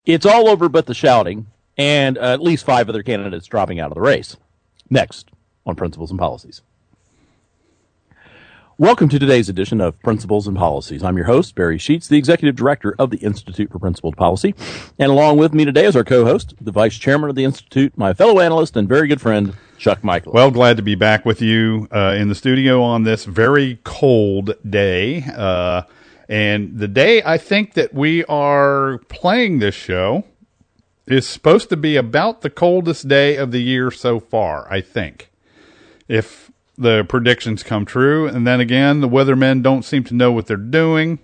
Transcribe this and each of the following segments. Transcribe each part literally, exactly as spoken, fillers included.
It's all over but the shouting, and uh, at least five other candidates dropping out of the race. Next on Principles and Policies. Welcome to today's edition of Principles and Policies. I'm your host, Barry Sheets, the Executive Director of the Institute for Principled Policy. And along with me today is our co-host, the Vice Chairman of the Institute, my fellow analyst and very good friend, Chuck Michael. Well, glad to be back with you uh, in the studio on this very cold day. Uh, and the day I think that we are playing this show is supposed to be about the coldest day of the year so far, I think. If the predictions come true. And then again, the weathermen don't seem to know what they're doing.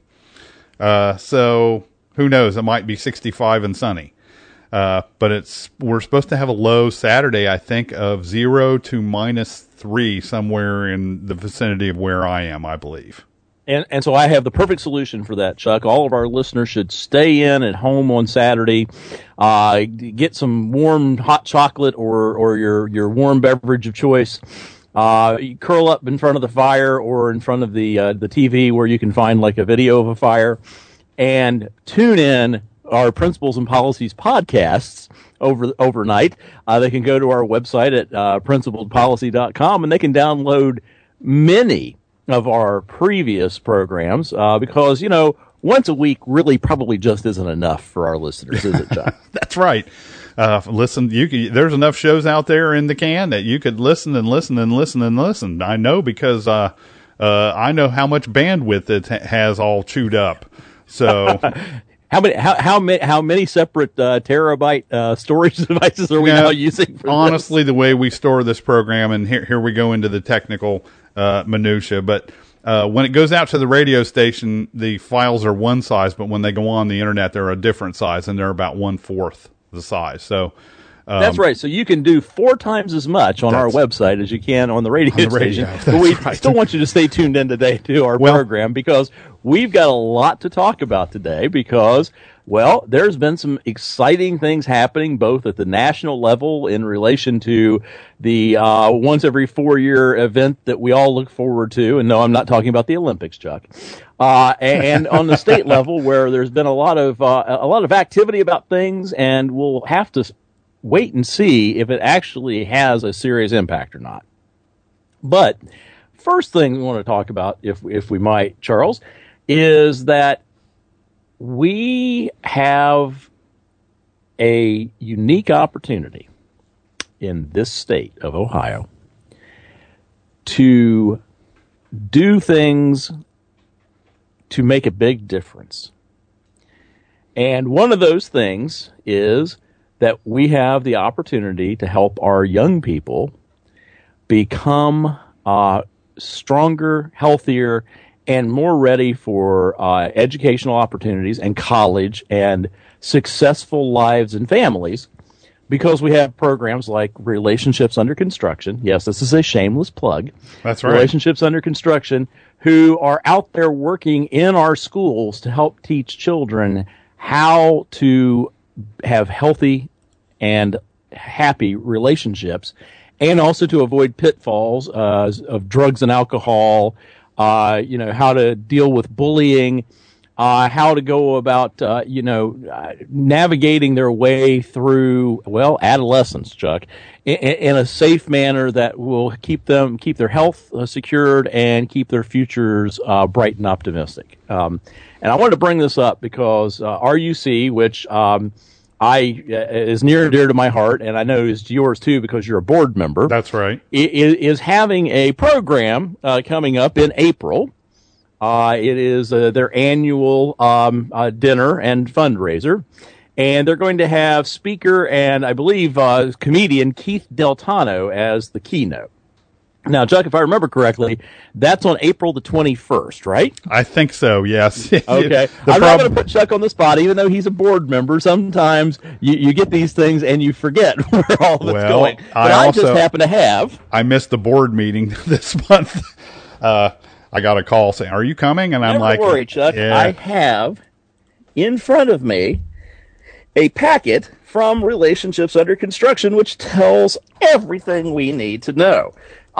Uh, so who knows? It might be sixty-five and sunny. Uh, but it's, we're supposed to have a low Saturday, I think, of zero to minus three somewhere in the vicinity of where I am, I believe. And and so I have the perfect solution for that, Chuck. All of our listeners should stay in at home on Saturday, uh, get some warm hot chocolate or, or your, your warm beverage of choice. Uh, you curl up in front of the fire or in front of the uh, the T V where you can find like a video of a fire, and tune in our Principles and Policies podcasts over overnight. Uh, they can go to our website at uh, principled policy dot com and they can download many of our previous programs uh, because, you know, once a week really probably just isn't enough for our listeners, is it, Chuck? That's right. Uh, listen, you could, there's enough shows out there in the can that you could listen and listen and listen and listen. I know because, uh, uh, I know how much bandwidth it ha- has all chewed up. So how many, how, how many, how many separate, uh, terabyte, uh, storage devices are we now, now using? For honestly, this? The way we store this program, and here, here we go into the technical, uh, minutia, but, uh, when it goes out to the radio station, the files are one size, but when they go on the internet, they're a different size and they're about one fourth the size. So um, that's right. So you can do four times as much on our website as you can on the radio, on the radio station. But we right. still want you to stay tuned in today to our well, program because we've got a lot to talk about today because, well, there's been some exciting things happening both at the national level in relation to the uh, once every four year event that we all look forward to. And no, I'm not talking about the Olympics, Chuck. Uh, and on the state level, where there's been a lot of uh, a lot of activity about things, and we'll have to wait and see if it actually has a serious impact or not. But first thing we want to talk about, if if we might, Charles, is that we have a unique opportunity in this state of Ohio to do things to make a big difference. And one of those things is that we have the opportunity to help our young people become uh, stronger, healthier, and more ready for uh, educational opportunities and college and successful lives and families because we have programs like Relationships Under Construction. Yes, this is a shameless plug. That's right. Relationships Under Construction, who are out there working in our schools to help teach children how to have healthy and happy relationships and also to avoid pitfalls uh, of drugs and alcohol, uh, you know, how to deal with bullying, uh, how to go about, uh, you know, uh, navigating their way through, well, adolescence, Chuck, in, in a safe manner that will keep them, keep their health uh, secured and keep their futures uh, bright and optimistic. Um, and I wanted to bring this up because uh, R U C, which um, I uh, is near and dear to my heart, and I know is yours too because you're a board member. That's right. Is, is having a program uh, coming up in April. Uh, it is uh, their annual um, uh, dinner and fundraiser, and they're going to have speaker and I believe uh, comedian Keith Deltano as the keynote. Now, Chuck, if I remember correctly, that's on April the twenty-first, right? I think so, yes. Okay. I'm prob- not going to put Chuck on the spot, even though he's a board member. Sometimes you, you get these things and you forget where all that's well, going. But I, I also, just happen to have. I missed the board meeting this month. Uh, I got a call saying, "Are you coming?" And I'm Never like, worry, Chuck. Yeah. I have in front of me a packet from Relationships Under Construction, which tells everything we need to know. Uh,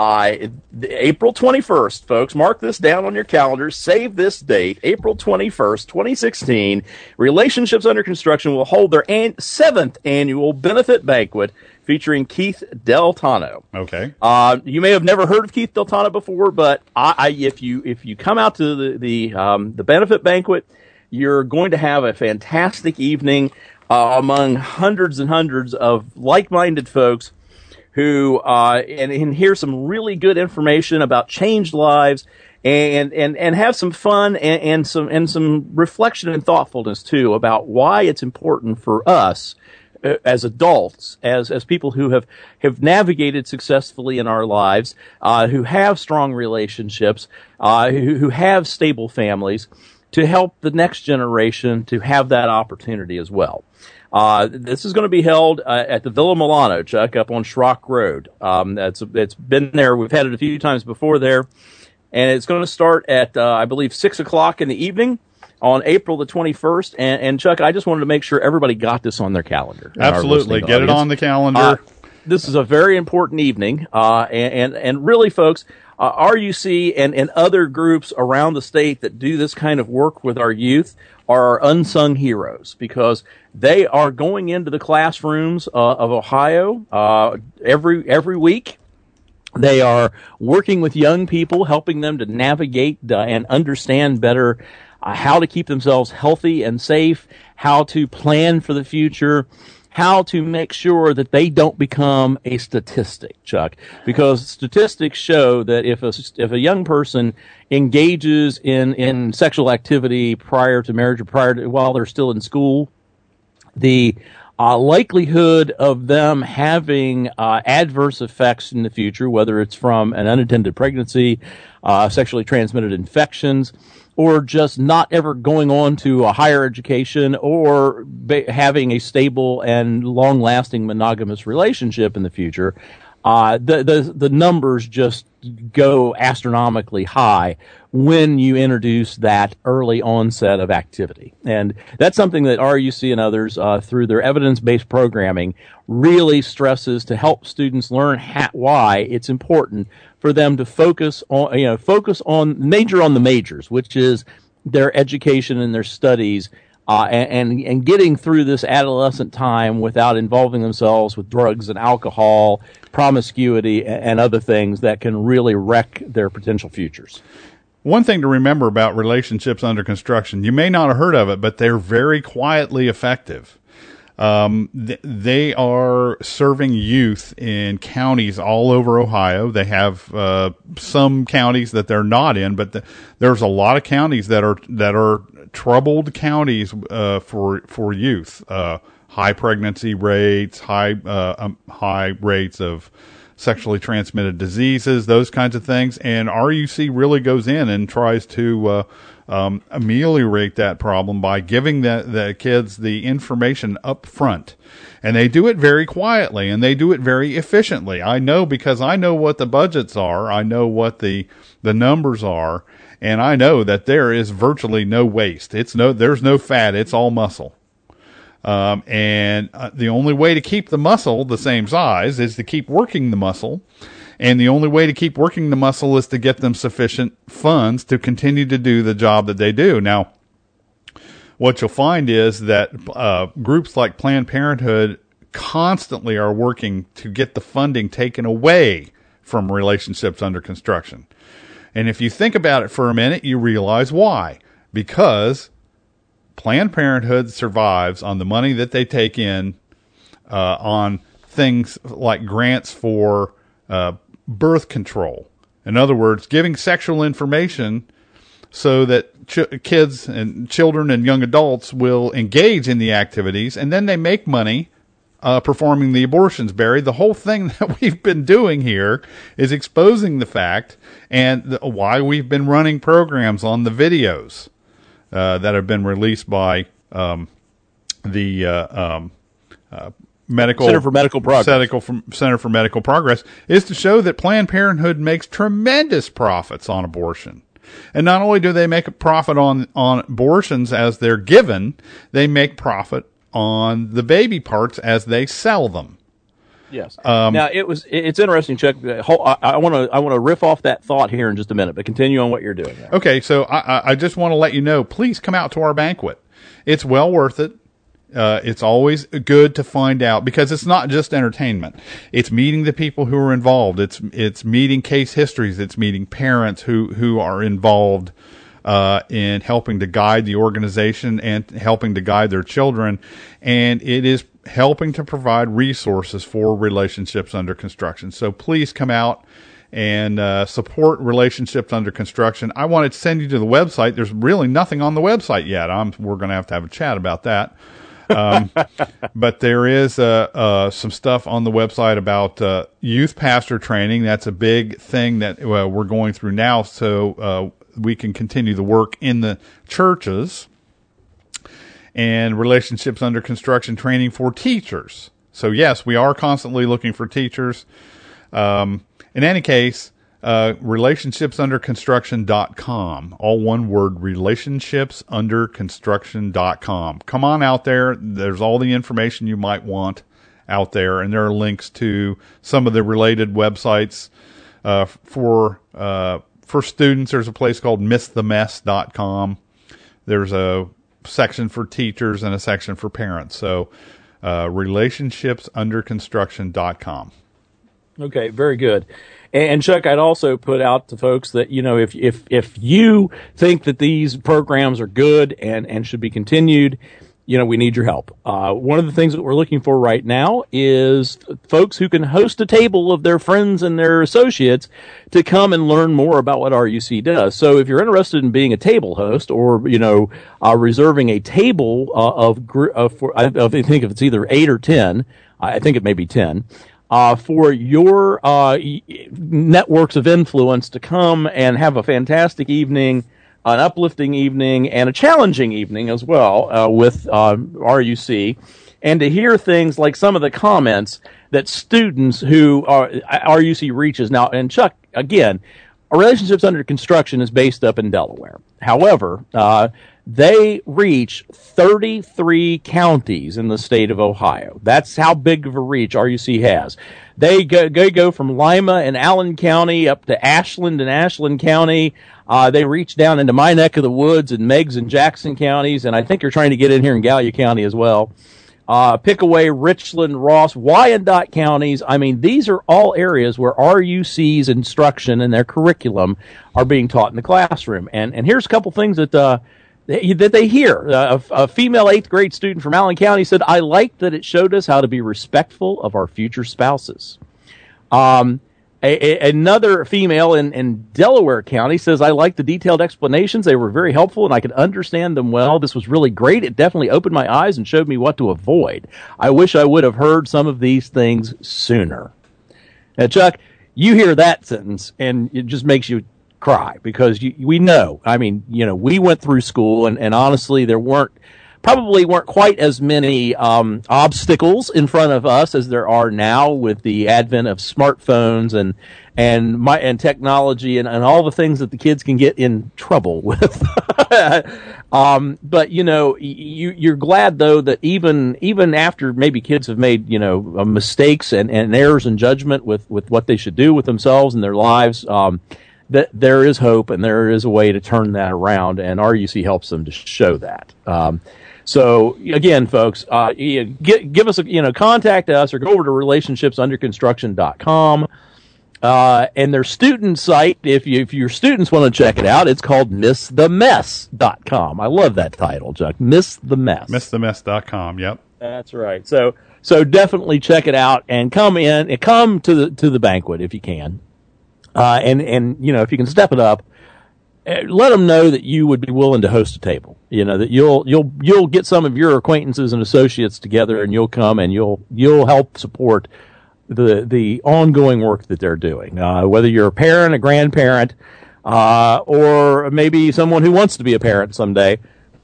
Uh, April twenty-first, folks. Mark this down on your calendars. Save this date. April twenty-first, twenty sixteen. Relationships Under Construction will hold their an- seventh annual benefit banquet featuring Keith Del Tano. Okay. Uh, you may have never heard of Keith Del Tano before, but I, I, if you if you come out to the the, um, the benefit banquet, you're going to have a fantastic evening uh, among hundreds and hundreds of like-minded folks who uh, and, and hear some really good information about changed lives, and and and have some fun and, and some and some reflection and thoughtfulness too about why it's important for us uh, as adults, as as people who have have navigated successfully in our lives, uh, who have strong relationships, uh, who who have stable families, to help the next generation to have that opportunity as well. Uh, this is going to be held uh, at the Villa Milano, Chuck, up on Schrock Road. Um, it's, it's been there. We've had it a few times before there. And it's going to start at, uh, I believe, six o'clock in the evening on April the twenty-first. And, and, Chuck, I just wanted to make sure everybody got this on their calendar. Absolutely. Get audience. It on the calendar. Uh, this is a very important evening. Uh, and, and, and really, folks, uh, R U C and, and other groups around the state that do this kind of work with our youth are unsung heroes, because they are going into the classrooms uh, of Ohio uh, every every week. They are working with young people, helping them to navigate uh, and understand better uh, how to keep themselves healthy and safe, how to plan for the future, how to make sure that they don't become a statistic, Chuck, because statistics show that if a, if a young person engages in, in sexual activity prior to marriage or prior to, while they're still in school, the uh, likelihood of them having uh, adverse effects in the future, whether it's from an unintended pregnancy, uh, sexually transmitted infections, or just not ever going on to a higher education, or ba- having a stable and long-lasting monogamous relationship in the future, uh, the, the the numbers just go astronomically high when you introduce that early onset of activity. And that's something that R U C and others, uh, through their evidence-based programming, really stresses to help students learn ha- why it's important for them to focus on, you know, focus on, major on the majors, which is their education and their studies, uh, and, and, and getting through this adolescent time without involving themselves with drugs and alcohol, promiscuity, and, and other things that can really wreck their potential futures. One thing to remember about relationships under construction, you may not have heard of it, but they're very quietly effective. Um, th- they are serving youth in counties all over Ohio. They have uh, some counties that they're not in, but the, there's a lot of counties that are that are troubled counties uh, for for youth. Uh, high pregnancy rates, high uh, um, high rates of sexually transmitted diseases, those kinds of things. And R U C really goes in and tries to uh, um, ameliorate that problem by giving the, the kids the information up front. And they do it very quietly, and they do it very efficiently. I know, because I know what the budgets are. I know what the the numbers are, and I know that there is virtually no waste. It's no, there's no fat. It's all muscle. Um, and uh, the only way to keep the muscle the same size is to keep working the muscle. And the only way to keep working the muscle is to get them sufficient funds to continue to do the job that they do. Now, what you'll find is that uh, groups like Planned Parenthood constantly are working to get the funding taken away from relationships under construction. And if you think about it for a minute, you realize why. Because Planned Parenthood survives on the money that they take in uh, on things like grants for uh, birth control. In other words, giving sexual information so that ch- kids and children and young adults will engage in the activities, and then they make money uh, performing the abortions, Barry. The whole thing that we've been doing here is exposing the fact and the, why we've been running programs on the videos uh, that have been released by um, the uh, um, uh, Medical Center for Medical Progress. Center, Center for Medical Progress is to show that Planned Parenthood makes tremendous profits on abortion. And not only do they make a profit on, on abortions as they're given, they make profit on the baby parts as they sell them. Yes. Um, now it was. It's interesting, Chuck. I want to. I want to riff off that thought here in just a minute, but continue on what you're doing there. Okay. So I, I just want to let you know. Please come out to our banquet. It's well worth it. Uh, it's always good to find out because it's not just entertainment. It's meeting the people who are involved. It's it's meeting case histories. It's meeting parents who who are involved uh, in helping to guide the organization and helping to guide their children, and it is helping to provide resources for Relationships Under Construction. So please come out and uh, support Relationships Under Construction. I wanted to send you to the website. There's really nothing on the website yet. I'm, we're going to have to have a chat about that. um, but there is uh, uh, some stuff on the website about uh, youth pastor training. That's a big thing that uh, we're going through now, so uh, we can continue the work in the churches. And Relationships Under Construction training for teachers. So yes, we are constantly looking for teachers. Um, in any case, uh, relationships under construction dot com, all one word, relationships under construction dot com. Come on out there. There's all the information you might want out there. And there are links to some of the related websites, uh, for, uh, for students. There's a place called miss the mess dot com. There's a section for teachers and a section for parents. So, uh, relationships under construction dot com. Okay, very good. And Chuck, I'd also put out to folks that, you know, if if if you think that these programs are good and, and should be continued, you know, we need your help. Uh, one of the things that we're looking for right now is folks who can host a table of their friends and their associates to come and learn more about what R U C does. So if you're interested in being a table host or, you know, uh, reserving a table uh, of, uh, for, I, I think if it's either eight or ten, I think it may be ten, uh, for your uh, networks of influence to come and have a fantastic evening, an uplifting evening, and a challenging evening as well uh, with uh, R U C, and to hear things like some of the comments that students who are R U C reaches. Now, and Chuck, again, Relationships Under Construction is based up in Delaware. However, uh, they reach thirty-three counties in the state of Ohio. That's how big of a reach R U C has. They go, they go from Lima and Allen County up to Ashland and Ashland County. Uh, they reach down into my neck of the woods in Meigs and Jackson counties, and I think they're trying to get in here in Gallia County as well. Uh, Pickaway, Richland, Ross, Wyandotte counties. I mean, these are all areas where R U C's instruction and their curriculum are being taught in the classroom. And and here's a couple things that uh, that they hear. Uh, a, a female eighth grade student from Allen County said, "I liked that it showed us how to be respectful of our future spouses." Um, A, a, another female in, in Delaware County says, "I like the detailed explanations. They were very helpful and I could understand them well. This was really great. It definitely opened my eyes and showed me what to avoid. I wish I would have heard some of these things sooner." Now, Chuck, you hear that sentence and it just makes you cry because you, we know, I mean, you know, we went through school and, and honestly, there weren't, probably weren't quite as many um, obstacles in front of us as there are now with the advent of smartphones and and my and technology and, and all the things that the kids can get in trouble with. um, but you know, you, you're glad though that even even after maybe kids have made you know mistakes and, and errors in judgment with, with what they should do with themselves and their lives, um, that there is hope and there is a way to turn that around, and R U C helps them to show that. Um, So again, folks, uh, give, give us a, you know, contact us or go over to relationships under construction dot com. Uh, and their student site, if you, if your students want to check it out, it's called miss the mess dot com. I love that title, Chuck. Miss the Mess. miss the mess dot com. Yep. That's right. So, so definitely check it out and come in and come to the, to the banquet if you can. Uh, and, and, you know, if you can step it up, let them know that you would be willing to host a table. You know, that you'll you'll you'll get some of your acquaintances and associates together, and you'll come and you'll you'll help support the the ongoing work that they're doing. Uh, whether you're a parent, a grandparent, uh, or maybe someone who wants to be a parent someday,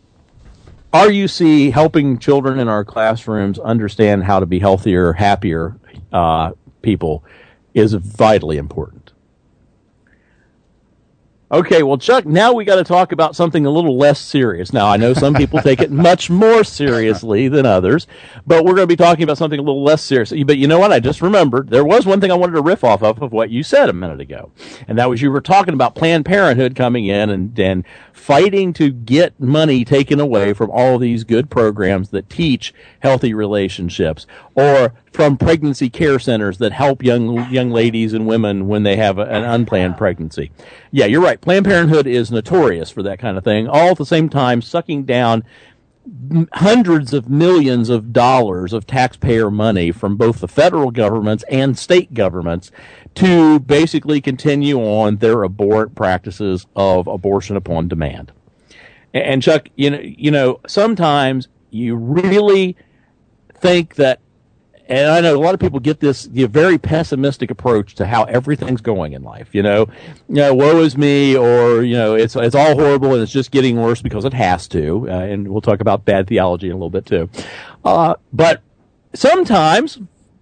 R U C helping children in our classrooms understand how to be healthier, happier uh, people is vitally important. Okay, well, Chuck, now we got to talk about something a little less serious. Now, I know some people take it much more seriously than others, but we're going to be talking about something a little less serious. But you know what? I just remembered there was one thing I wanted to riff off of, of what you said a minute ago, and that was you were talking about Planned Parenthood coming in and, and fighting to get money taken away from all these good programs that teach healthy relationships, or from pregnancy care centers that help young young ladies and women when they have a, an unplanned pregnancy. Yeah, you're right. Planned Parenthood is notorious for that kind of thing, all at the same time sucking down hundreds of millions of dollars of taxpayer money from both the federal governments and state governments to basically continue on their abhorrent practices of abortion upon demand. And Chuck, you know, you know, sometimes you really think that, and I know a lot of people get this the very pessimistic approach to how everything's going in life. You know, you know, woe is me, or you know, it's it's all horrible and it's just getting worse because it has to. Uh, and we'll talk about bad theology in a little bit too. Uh, but sometimes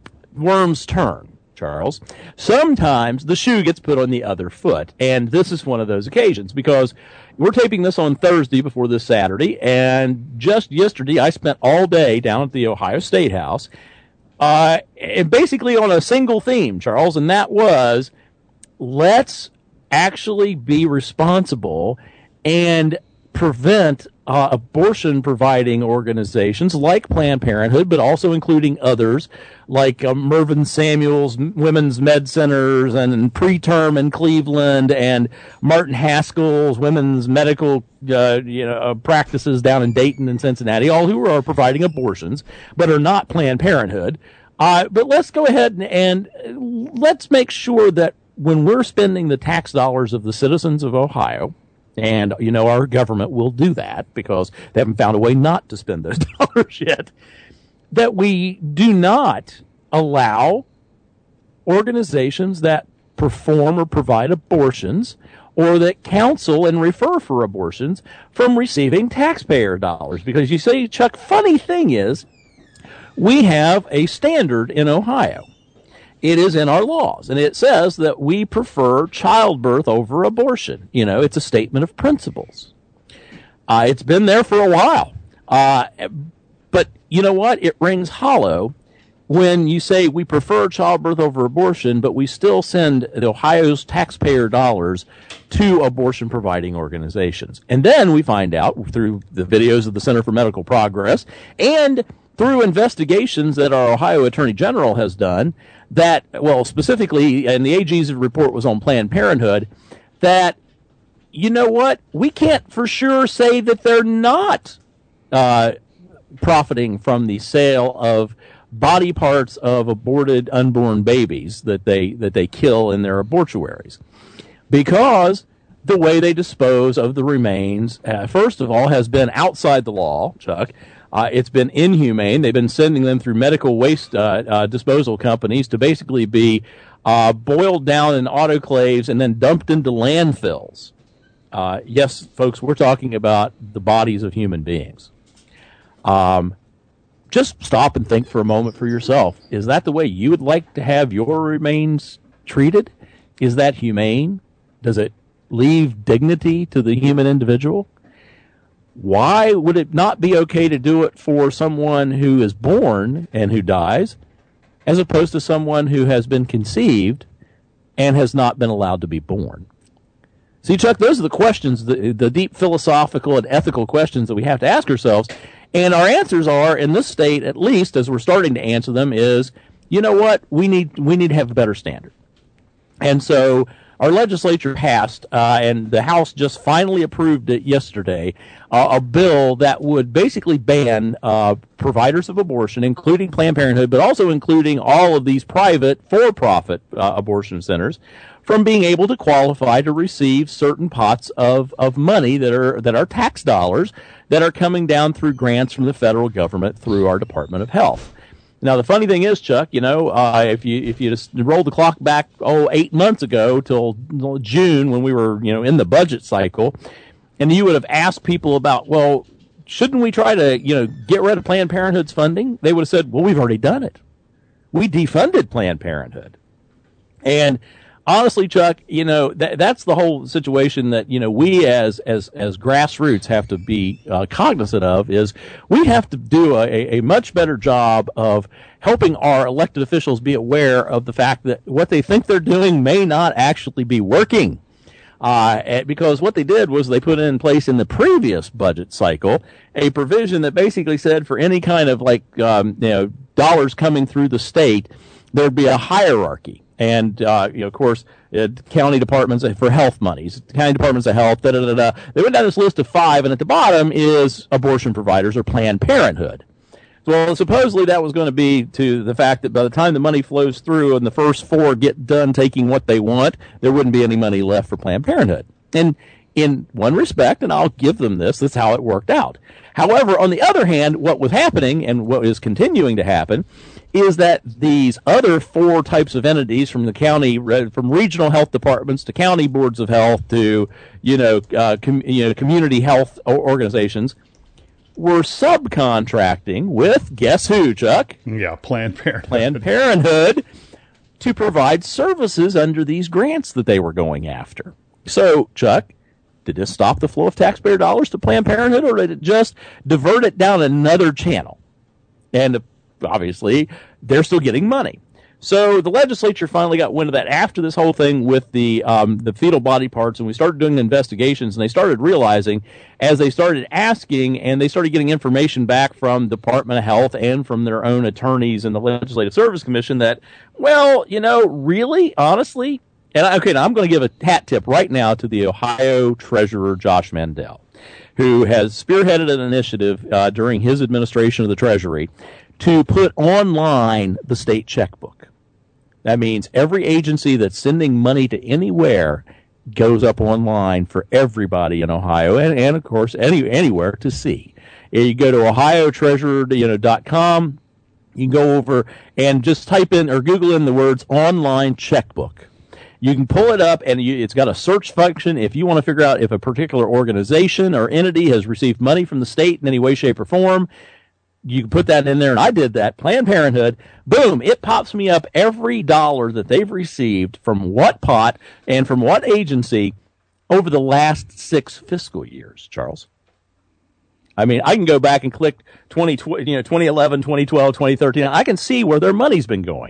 worms turn, Charles. Sometimes the shoe gets put on the other foot, and this is one of those occasions because we're taping this on Thursday before this Saturday, and just yesterday I spent all day down at the Ohio State House. Uh, and basically on a single theme, Charles, and that was, let's actually be responsible and prevent uh, abortion-providing organizations like Planned Parenthood, but also including others like uh, Mervyn Samuel's Women's Med Centers and Preterm in Cleveland and Martin Haskell's Women's Medical uh, you know, uh, practices down in Dayton and Cincinnati, all who are providing abortions, but are not Planned Parenthood. Uh, but let's go ahead and, and let's make sure that when we're spending the tax dollars of the citizens of Ohio, and, you know, our government will do that because they haven't found a way not to spend those dollars yet, that we do not allow organizations that perform or provide abortions or that counsel and refer for abortions from receiving taxpayer dollars. Because you say, Chuck, funny thing is, we have a standard in Ohio. It is in our laws, and it says that we prefer childbirth over abortion. You know, it's a statement of principles. Uh, it's been there for a while. Uh, but you know what? It rings hollow when you say we prefer childbirth over abortion, but we still send Ohio's taxpayer dollars to abortion-providing organizations. And then we find out through the videos of the Center for Medical Progress and through investigations that our Ohio Attorney General has done that, well, specifically, and the A G's report was on Planned Parenthood, that, you know what, we can't for sure say that they're not uh, profiting from the sale of body parts of aborted unborn babies that they that they kill in their abortuaries, because the way they dispose of the remains, uh, first of all, has been outside the law, Chuck. Uh, it's been inhumane. They've been sending them through medical waste uh, uh, disposal companies to basically be uh, boiled down in autoclaves and then dumped into landfills. Uh, yes, folks, we're talking about the bodies of human beings. Um, just stop and think for a moment for yourself. Is that the way you would like to have your remains treated? Is that humane? Does it leave dignity to the human individual? Why would it not be okay to do it for someone who is born and who dies, as opposed to someone who has been conceived and has not been allowed to be born? See, Chuck, those are the questions, the, the deep philosophical and ethical questions that we have to ask ourselves. And our answers are, in this state, at least, as we're starting to answer them, is, you know what, we need we need to have a better standard. And so our legislature passed, uh, and the House just finally approved it yesterday, uh, a bill that would basically ban uh, providers of abortion, including Planned Parenthood, but also including all of these private for-profit uh, abortion centers, from being able to qualify to receive certain pots of, of money that are that are tax dollars that are coming down through grants from the federal government through our Department of Health. Now, the funny thing is, Chuck, you know, uh, if you if you just roll the clock back, oh, eight months ago till June when we were, you know, in the budget cycle, and you would have asked people about, well, shouldn't we try to, you know, get rid of Planned Parenthood's funding? They would have said, well, we've already done it. We defunded Planned Parenthood. And honestly, Chuck, you know, that, that's the whole situation that, you know, we as, as, as grassroots have to be uh, cognizant of is we have to do a, a much better job of helping our elected officials be aware of the fact that what they think they're doing may not actually be working. Uh, because what they did was they put in place in the previous budget cycle a provision that basically said for any kind of like, um, you know, dollars coming through the state, there'd be a hierarchy. And, uh, you know, of course, uh, county departments for health monies, county departments of health, da, da, da, da. They went down this list of five, and at the bottom is abortion providers or Planned Parenthood. Well, supposedly that was going to be to the fact that by the time the money flows through and the first four get done taking what they want, there wouldn't be any money left for Planned Parenthood. And in one respect, and I'll give them this, that's how it worked out. However, on the other hand, what was happening and what is continuing to happen is that these other four types of entities from the county, from regional health departments to county boards of health to, you know, uh, com- you know, community health organizations, were subcontracting with, guess who, Chuck? Yeah, Planned Parenthood. Planned Parenthood to provide services under these grants that they were going after. So, Chuck, did this stop the flow of taxpayer dollars to Planned Parenthood, or did it just divert it down another channel? And obviously, they're still getting money. So the legislature finally got wind of that after this whole thing with the um, the fetal body parts, and we started doing investigations, and they started realizing, as they started asking, and they started getting information back from the Department of Health and from their own attorneys in the Legislative Service Commission that, well, you know, really, honestly, and okay, now I'm going to give a hat tip right now to the Ohio Treasurer, Josh Mandel, who has spearheaded an initiative uh, during his administration of the Treasury to put online the state checkbook. That means every agency that's sending money to anywhere goes up online for everybody in Ohio, and, and of course, any anywhere to see. You go to ohio treasurer you know, dot com, you can go over and just type in or Google in the words online checkbook. You can pull it up, and you, it's got a search function if you want to figure out if a particular organization or entity has received money from the state in any way, shape, or form. You can put that in there, and I did that. Planned Parenthood, boom, it pops me up every dollar that they've received from what pot and from what agency over the last six fiscal years, Charles. I mean, I can go back and click twenty, you know, twenty eleven, twenty twelve, twenty thirteen. I can see where their money's been going.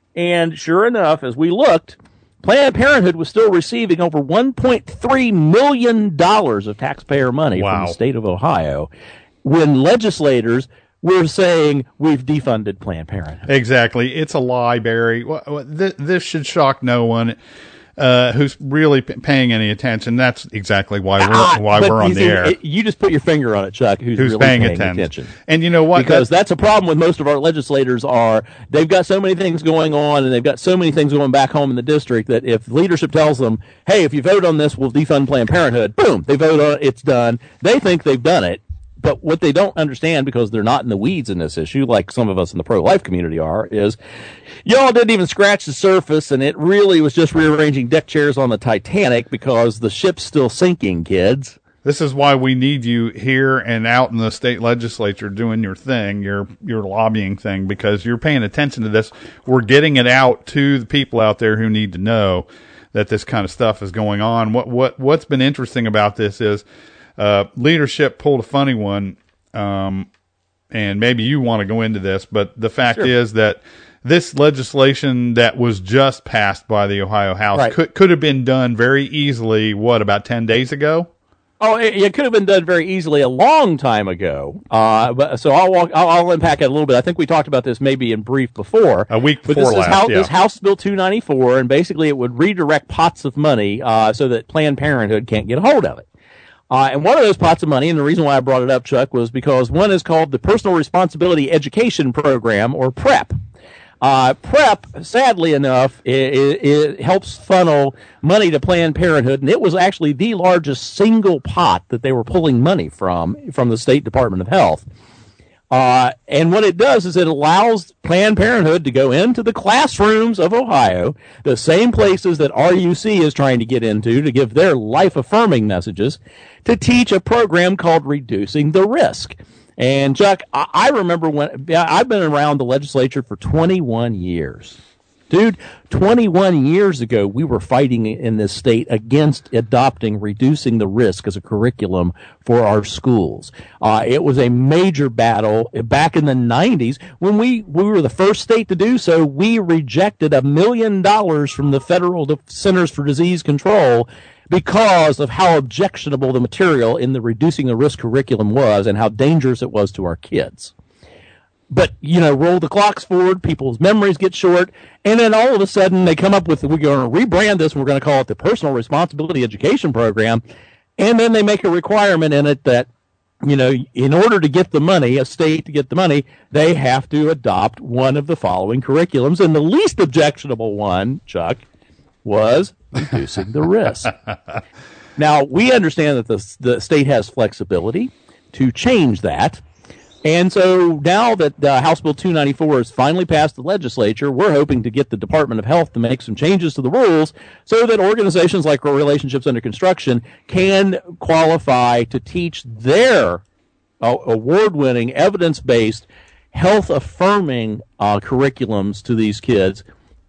And sure enough, as we looked, Planned Parenthood was still receiving over one point three million dollars of taxpayer money wow. from the state of Ohio when legislators we're saying we've defunded Planned Parenthood. Exactly. It's a lie, Barry. This should shock no one uh, who's really paying any attention. That's exactly why we're ah, why we're on the air. It, you just put your finger on it, Chuck, who's, who's really paying, paying attention. attention. And you know what? Because that's, that's a problem with most of our legislators are they've got so many things going on and they've got so many things going back home in the district that if leadership tells them, hey, if you vote on this, we'll defund Planned Parenthood, boom, they vote on it, it's done. They think they've done it. But what they don't understand, because they're not in the weeds in this issue, like some of us in the pro-life community are, is y'all didn't even scratch the surface, and it really was just rearranging deck chairs on the Titanic because the ship's still sinking, kids. This is why we need you here and out in the state legislature doing your thing, your your lobbying thing, because you're paying attention to this. We're getting it out to the people out there who need to know that this kind of stuff is going on. What what what's been interesting about this is Uh, leadership pulled a funny one, um, and maybe you want to go into this, but the fact sure. is that this legislation that was just passed by the Ohio House right. could could have been done very easily, what, about ten days ago? Oh, it, it could have been done very easily a long time ago. Uh, but so I'll walk. I'll, I'll unpack it a little bit. I think we talked about this maybe in brief before. A week before but this last, is House, yeah. This House Bill two ninety-four, and basically it would redirect pots of money uh, so that Planned Parenthood can't get a hold of it. Uh, and one of those pots of money, and the reason why I brought it up, Chuck, was because one is called the Personal Responsibility Education Program, or PREP. Uh, PREP, sadly enough, it, it, it helps funnel money to Planned Parenthood, and it was actually the largest single pot that they were pulling money from, from the State Department of Health. Uh, and what it does is it allows Planned Parenthood to go into the classrooms of Ohio, the same places that R U C is trying to get into to give their life-affirming messages, to teach a program called Reducing the Risk. And, Chuck, I, I remember when I've been around the legislature for twenty-one years. Dude, twenty-one years ago, we were fighting in this state against adopting reducing the risk as a curriculum for our schools. Uh, it was a major battle back in the nineties when we, we were the first state to do so. We rejected a million dollars from the Federal Centers for Disease Control because of how objectionable the material in the reducing the risk curriculum was and how dangerous it was to our kids. But, you know, roll the clocks forward, people's memories get short, and then all of a sudden they come up with, we're going to rebrand this, we're going to call it the Personal Responsibility Education Program, and then they make a requirement in it that, you know, in order to get the money, a state to get the money, they have to adopt one of the following curriculums, and the least objectionable one, Chuck, was reducing the risk. Now, we understand that the, the state has flexibility to change that. And so now that uh, House Bill two ninety-four has finally passed the legislature, we're hoping to get the Department of Health to make some changes to the rules so that organizations like Relationships Under Construction can qualify to teach their uh, award-winning, evidence-based, health-affirming uh, curriculums to these kids.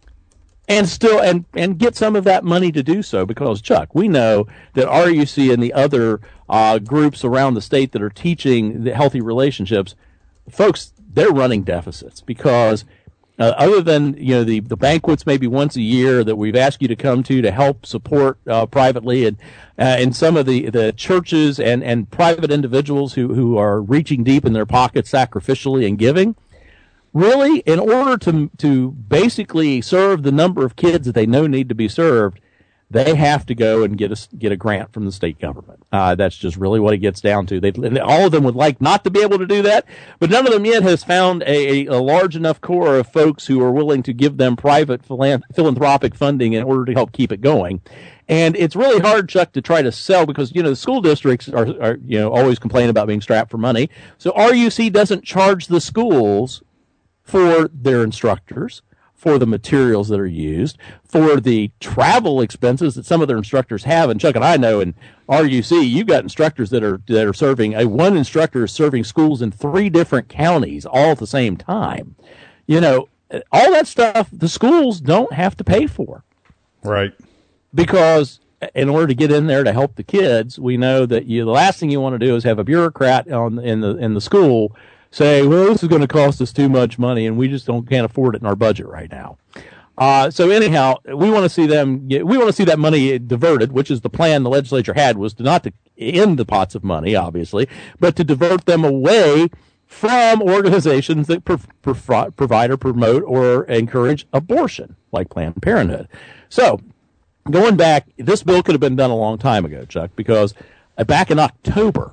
And still, and, and get some of that money to do so, because Chuck, we know that R U C and the other uh, groups around the state that are teaching the healthy relationships, folks, they're running deficits because uh, other than, you know, the, the banquets maybe once a year that we've asked you to come to to help support uh, privately, and uh, and some of the, the churches and, and private individuals who, who are reaching deep in their pockets sacrificially and giving. Really, in order to to basically serve the number of kids that they know need to be served, they have to go and get a get a grant from the state government. Uh, that's just really what it gets down to. They, all of them would like not to be able to do that, but none of them yet has found a, a large enough core of folks who are willing to give them private philanthropic funding in order to help keep it going. And it's really hard, Chuck, to try to sell because, you know, the school districts are, are you know, always complain about being strapped for money. So R U C doesn't charge the schools for their instructors, for the materials that are used, for the travel expenses that some of their instructors have. And Chuck and I know in R U C, you've got instructors that are that are serving, a one instructor is serving schools in three different counties all at the same time. You know, all that stuff the schools don't have to pay for. Right. Because in order to get in there to help the kids, we know that you the last thing you want to do is have a bureaucrat on in the in the school say, well, this is going to cost us too much money, and we just don't can't afford it in our budget right now. Uh, so anyhow, we want to see them. Get, we want to see that money diverted, which is the plan the legislature had, was to not to end the pots of money, obviously, but to divert them away from organizations that pro- pro- provide or promote or encourage abortion, like Planned Parenthood. So going back, this bill could have been done a long time ago, Chuck, because uh, back in October,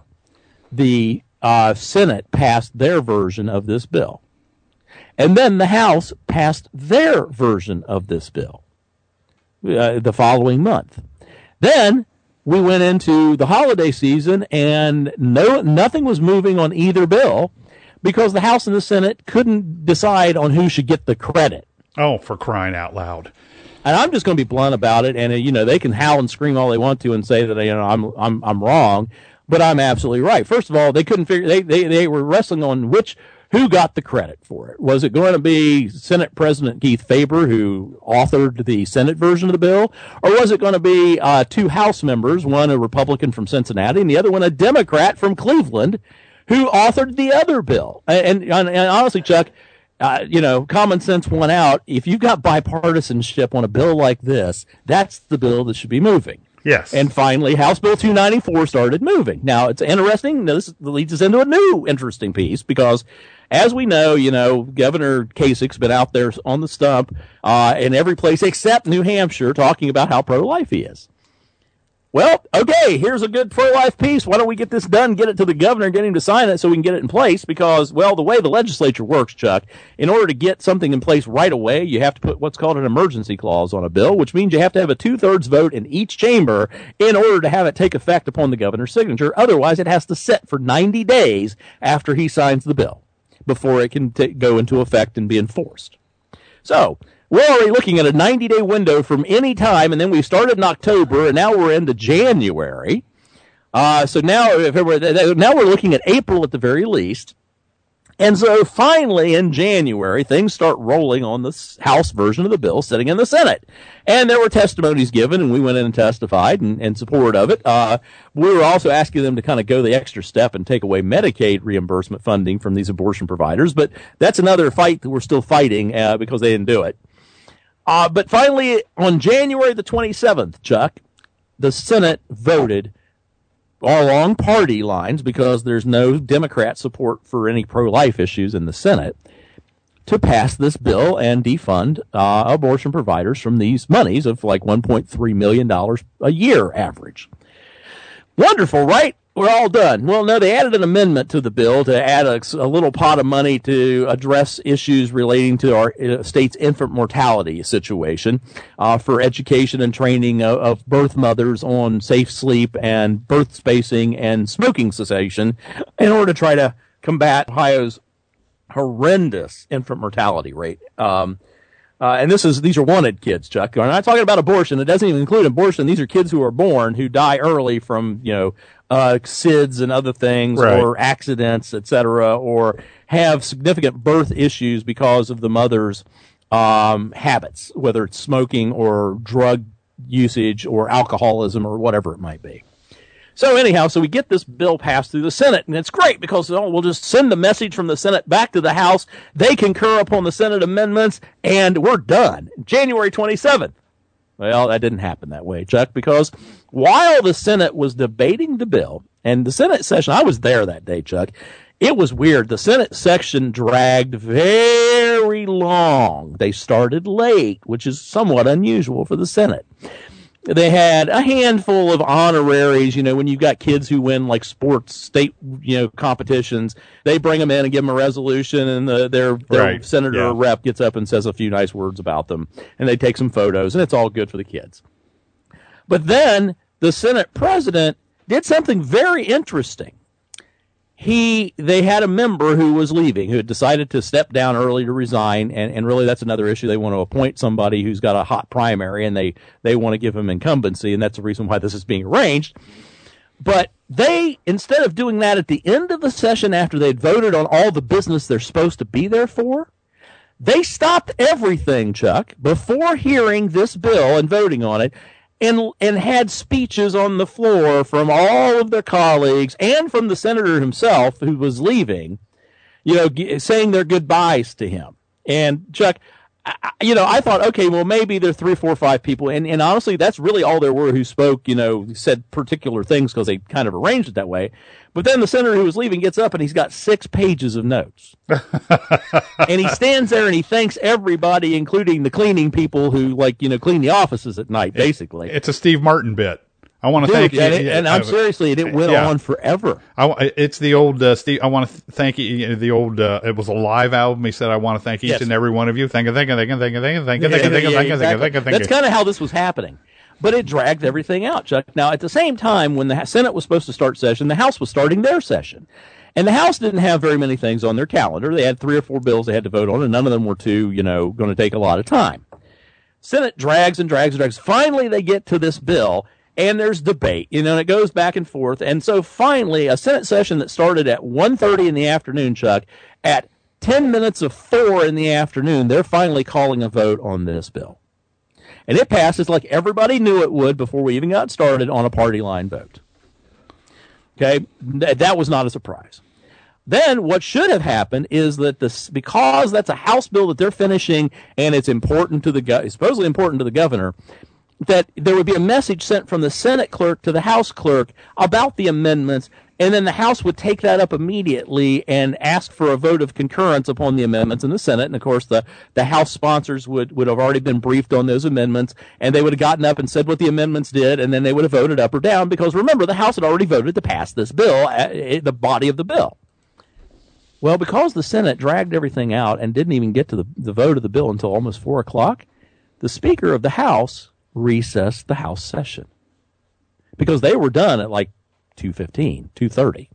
the Uh, Senate passed their version of this bill. And then the House passed their version of this bill uh, the following month. Then we went into the holiday season and no nothing was moving on either bill because the House and the Senate couldn't decide on who should get the credit. Oh, for crying out loud. And I'm just going to be blunt about it. And, uh, you know, they can howl and scream all they want to and say that, you know, I'm I'm I'm wrong. But I'm absolutely right. First of all, they couldn't figure, they, they, they were wrestling on which, who got the credit for it. Was it going to be Senate President Keith Faber, who authored the Senate version of the bill? Or was it going to be uh, two House members, one a Republican from Cincinnati and the other one a Democrat from Cleveland, who authored the other bill? And, and, and honestly, Chuck, uh, you know, common sense won out. If you've got bipartisanship on a bill like this, that's the bill that should be moving. Yes. And finally, House Bill two ninety-four started moving. Now, it's interesting. This leads us into a new interesting piece because, as we know, you know, Governor Kasich's been out there on the stump uh, in every place except New Hampshire talking about how pro-life he is. Well, okay, here's a good pro-life piece. Why don't we get this done, get it to the governor, and get him to sign it so we can get it in place? Because, well, the way the legislature works, Chuck, in order to get something in place right away, you have to put what's called an emergency clause on a bill, which means you have to have a two-thirds vote in each chamber in order to have it take effect upon the governor's signature. Otherwise, it has to sit for ninety days after he signs the bill before it can t- go into effect and be enforced. So, we're already looking at a ninety-day window from any time, and then we started in October, and now we're into January. Uh, so now, if we're, now we're looking at April at the very least. And so finally in January, things start rolling on the House version of the bill sitting in the Senate. And there were testimonies given, and we went in and testified in, in support of it. Uh, we were also asking them to kind of go the extra step and take away Medicaid reimbursement funding from these abortion providers. But that's another fight that we're still fighting uh, because they didn't do it. Uh, but finally, on January the twenty-seventh, Chuck, the Senate voted along party lines, because there's no Democrat support for any pro-life issues in the Senate, to pass this bill and defund uh, abortion providers from these monies of like one point three million dollars a year average. Wonderful, right? We're all done. Well, no, they added an amendment to the bill to add a, a little pot of money to address issues relating to our uh, state's infant mortality situation uh, for education and training of, of birth mothers on safe sleep and birth spacing and smoking cessation in order to try to combat Ohio's horrendous infant mortality rate. Um, uh, and this is, these are wanted kids, Chuck. We're not talking about abortion. It doesn't even include abortion. These are kids who are born who die early from, you know, uh, S I Ds and other things, right, or accidents, et cetera, or have significant birth issues because of the mother's, um, habits, whether it's smoking or drug usage or alcoholism or whatever it might be. So anyhow, so we get this bill passed through the Senate, and it's great because oh, we'll just send the message from the Senate back to the House. They concur upon the Senate amendments, and we're done. January twenty-seventh. Well, that didn't happen that way, Chuck, because while the Senate was debating the bill, and the Senate session, I was there that day, Chuck, it was weird. The Senate section dragged very long. They started late, which is somewhat unusual for the Senate. They had a handful of honoraries, you know, when you've got kids who win like sports state, you know, competitions, they bring them in and give them a resolution, and the, their, their right. senator yeah. or rep gets up and says a few nice words about them, and they take some photos, and it's all good for the kids. But then the Senate president did something very interesting. He, they had a member who was leaving, who had decided to step down early to resign, and, and really that's another issue. They want to appoint somebody who's got a hot primary, and they, they want to give him incumbency, and that's the reason why this is being arranged. But they, instead of doing that at the end of the session after they'd voted on all the business they're supposed to be there for, they stopped everything, Chuck, before hearing this bill and voting on it, and and had speeches on the floor from all of their colleagues and from the senator himself who was leaving, you know, g- saying their goodbyes to him. And Chuck, I, you know, I thought, okay, well, maybe there are three, four, five people. And, and honestly, that's really all there were who spoke, you know, said particular things because they kind of arranged it that way. But then the senator who was leaving gets up and he's got six pages of notes. And he stands there and he thanks everybody, including the cleaning people who, like, you know, clean the offices at night, basically. It's a Steve Martin bit. I want to Dude, thank you. And, it, and I'm seriously, it went yeah. on forever. I, it's the old uh, Steve. I want to thank you. The old. Uh, it was a live album. He said, "I want to thank each yes. and every one of you. Thank you, thank you, thank you, thank you, thank you, thank you, thank you, thank you, thank you, thank you, thank you." That's kind of how this was happening. But it dragged everything out, Chuck. Now, at the same time, when the Senate was supposed to start session, the House was starting their session. And the House didn't have very many things on their calendar. They had three or four bills they had to vote on, and none of them were too, you know, going to take a lot of time. Senate drags and drags and drags. Finally, they get to this bill, and there's debate, you know, and it goes back and forth. And so finally, a Senate session that started at one thirty in the afternoon, Chuck, at ten minutes of four in the afternoon, they're finally calling a vote on this bill. And it passes like everybody knew it would before we even got started on a party line vote. Okay, that was not a surprise. Then what should have happened is that this, because that's a House bill that they're finishing and it's important to the go- supposedly important to the governor, that there would be a message sent from the Senate clerk to the House clerk about the amendments, and then the House would take that up immediately and ask for a vote of concurrence upon the amendments in the Senate. And, of course, the, the House sponsors would, would have already been briefed on those amendments, and they would have gotten up and said what the amendments did, and then they would have voted up or down because, remember, the House had already voted to pass this bill, the body of the bill. Well, because the Senate dragged everything out and didn't even get to the, the vote of the bill until almost four o'clock, the Speaker of the House recessed the House session because they were done at like two fifteen, two thirty.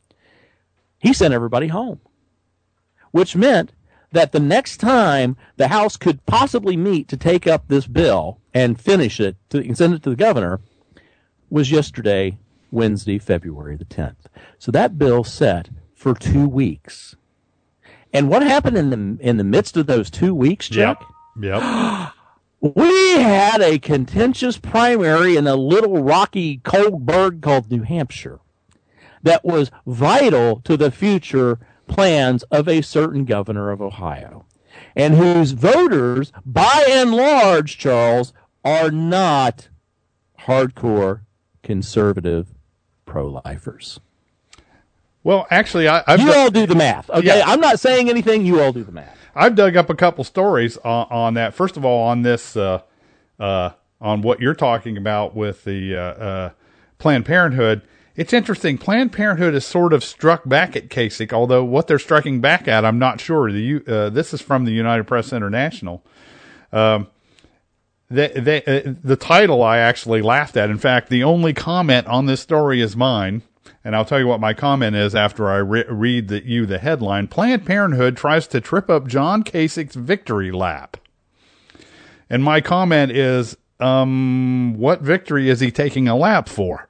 He sent everybody home, which meant that the next time the House could possibly meet to take up this bill and finish it to, and send it to the governor was yesterday, Wednesday, February the tenth. So that bill sat for two weeks And what happened in the in the midst of those two weeks, Jack? Yep. Yep. We had a contentious primary in a little rocky cold burg called New Hampshire that was vital to the future plans of a certain governor of Ohio, and whose voters, by and large, Charles, are not hardcore conservative pro-lifers. Well, actually, I, I've you done, all do the math, okay? Yeah. I'm not saying anything. You all do the math. I've dug up a couple stories on, on that. First of all, on this, uh, uh, on what you're talking about with the uh, uh, Planned Parenthood. It's interesting. Planned Parenthood has sort of struck back at Kasich, although what they're striking back at, I'm not sure. The uh, this is from the United Press International. Um, they, they, uh, the title I actually laughed at. In fact, the only comment on this story is mine. And I'll tell you what my comment is after I re- read the, you the headline. Planned Parenthood tries to trip up John Kasich's victory lap. And my comment is, um, what victory is he taking a lap for?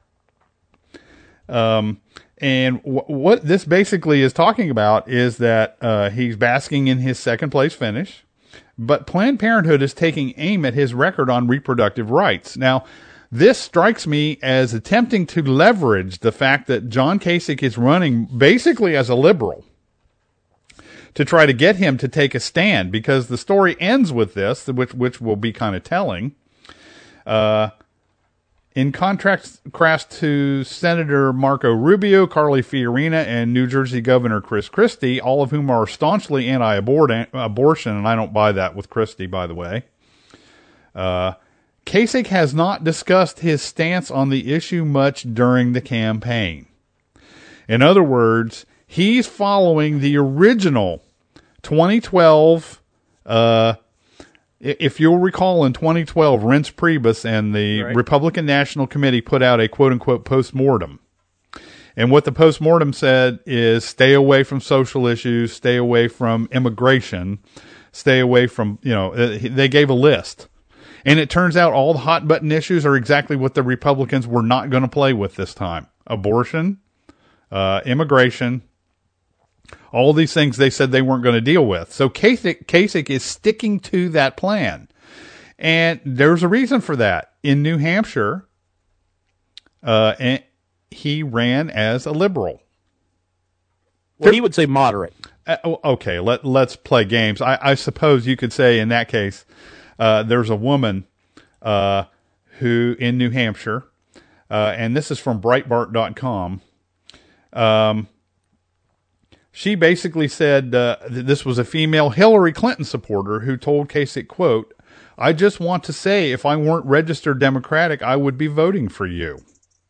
Um, and w- what this basically is talking about is that uh, he's basking in his second place finish. But Planned Parenthood is taking aim at his record on reproductive rights. Now, this strikes me as attempting to leverage the fact that John Kasich is running basically as a liberal to try to get him to take a stand, because the story ends with this, which which will be kind of telling. Uh, in contrast to Senator Marco Rubio, Carly Fiorina, and New Jersey Governor Chris Christie, all of whom are staunchly anti-abortion, and I don't buy that with Christie, by the way. Uh, Kasich has not discussed his stance on the issue much during the campaign. In other words, he's following the original twenty twelve, uh, if you'll recall in twenty twelve, Reince Priebus and the right. Republican National Committee put out a quote-unquote postmortem. And what the postmortem said is stay away from social issues, stay away from immigration, stay away from, you know, they gave a list. And it turns out all the hot button issues are exactly what the Republicans were not going to play with this time. Abortion, uh, immigration, all these things they said they weren't going to deal with. So Kasich, Kasich is sticking to that plan. And there's a reason for that. In New Hampshire, uh, and he ran as a liberal. Well, he would say moderate. Uh, okay, let, let's play games. I, I suppose you could say in that case, Uh, there's a woman uh, who in New Hampshire, uh, and this is from Breitbart dot com. Um, she basically said uh, that this was a female Hillary Clinton supporter who told Kasich, quote, "I just want to say if I weren't registered Democratic, I would be voting for you."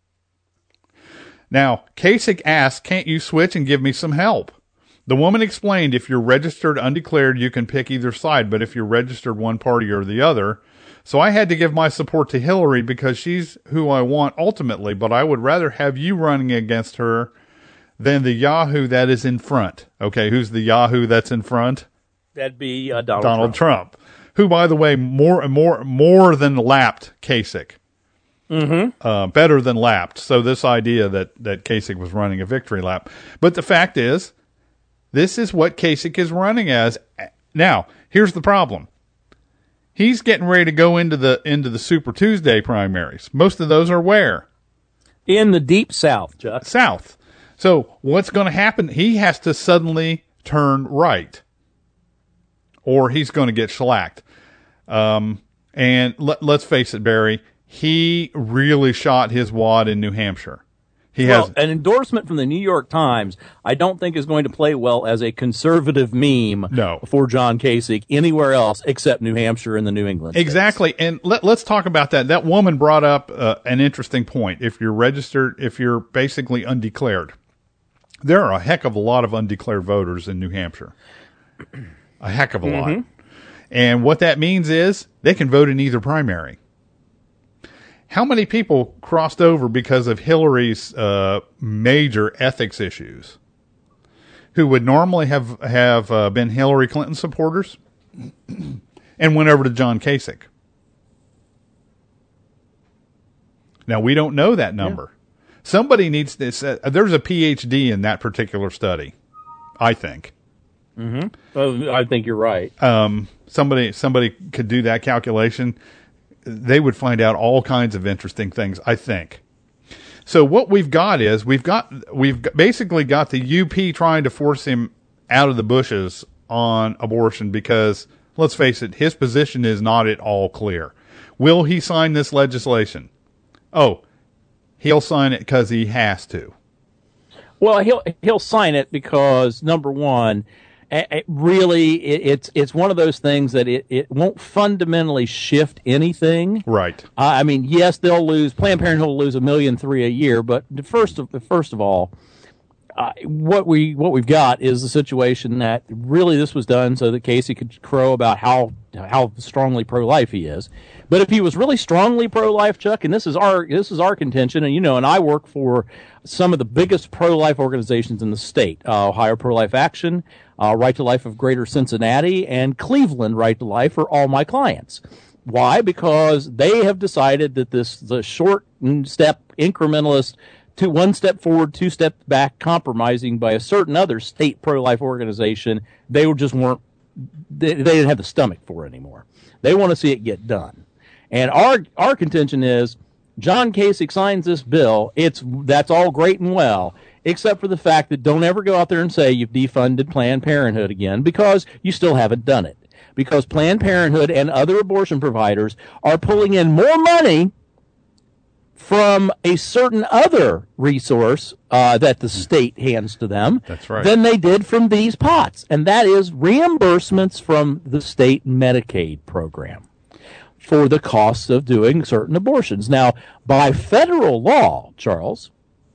Now, Kasich asked, "Can't you switch and give me some help?" The woman explained, if you're registered undeclared, you can pick either side, but if you're registered one party or the other. So I had to give my support to Hillary because she's who I want ultimately, but I would rather have you running against her than the Yahoo that is in front. Okay, who's the Yahoo that's in front? That'd be uh, Donald, Donald Trump. Trump, who, by the way, more more more than lapped Kasich. Mm-hmm. Uh, better than lapped. So this idea that, that Kasich was running a victory lap. But the fact is, this is what Kasich is running as. Now, here's the problem. He's getting ready to go into the into the Super Tuesday primaries. Most of those are where? In the deep South, Chuck. South. So what's going to happen? He has to suddenly turn right, or he's going to get shellacked. Um, and let, let's face it, Barry, he really shot his wad in New Hampshire. He well, has an endorsement from the New York Times, I don't think is going to play well as a conservative meme no. for John Kasich anywhere else except New Hampshire and the New England states. Exactly. And let, let's talk about that. That woman brought up uh, an interesting point. If you're registered, if you're basically undeclared, there are a heck of a lot of undeclared voters in New Hampshire. A heck of a mm-hmm. lot. And what that means is they can vote in either primary. How many people crossed over because of Hillary's uh, major ethics issues who would normally have, have uh, been Hillary Clinton supporters and went over to John Kasich? Now, we don't know that number. Yeah. Somebody needs to, uh, there's a P H D in that particular study, I think. Mm-hmm. Oh, I think you're right. Um, somebody somebody could do that calculation. They would find out all kinds of interesting things, I think. So what we've got is we've got we've basically got the U P trying to force him out of the bushes on abortion because, let's face it, his position is not at all clear. Will he sign this legislation? Oh, he'll sign it because he has to. Well, he'll he'll sign it because, number one, it really it, it's it's one of those things that it, it won't fundamentally shift anything. Right. Uh, I mean, yes, they'll lose. Planned Parenthood will lose a million three a year, but first of first of all, uh, what we what we've got is the situation that really this was done so that Casey could crow about how how strongly pro-life he is. But if he was really strongly pro-life, Chuck, and this is our this is our contention, and you know, and I work for some of the biggest pro-life organizations in the state: uh, Ohio Pro-Life Action, uh, Right to Life of Greater Cincinnati, and Cleveland Right to Life are all my clients. Why? Because they have decided that this the short step incrementalist, to one step forward, two steps back, compromising by a certain other state pro-life organization, they just weren't. They, they didn't have the stomach for it anymore. They want to see it get done. And our our contention is John Kasich signs this bill. It's that's all great and well, except for the fact that don't ever go out there and say you've defunded Planned Parenthood again, because you still haven't done it. Because Planned Parenthood and other abortion providers are pulling in more money from a certain other resource uh, that the state hands to them. That's right. Than they did from these pots. And that is reimbursements from the state Medicaid program for the costs of doing certain abortions. Now, by federal law, Charles,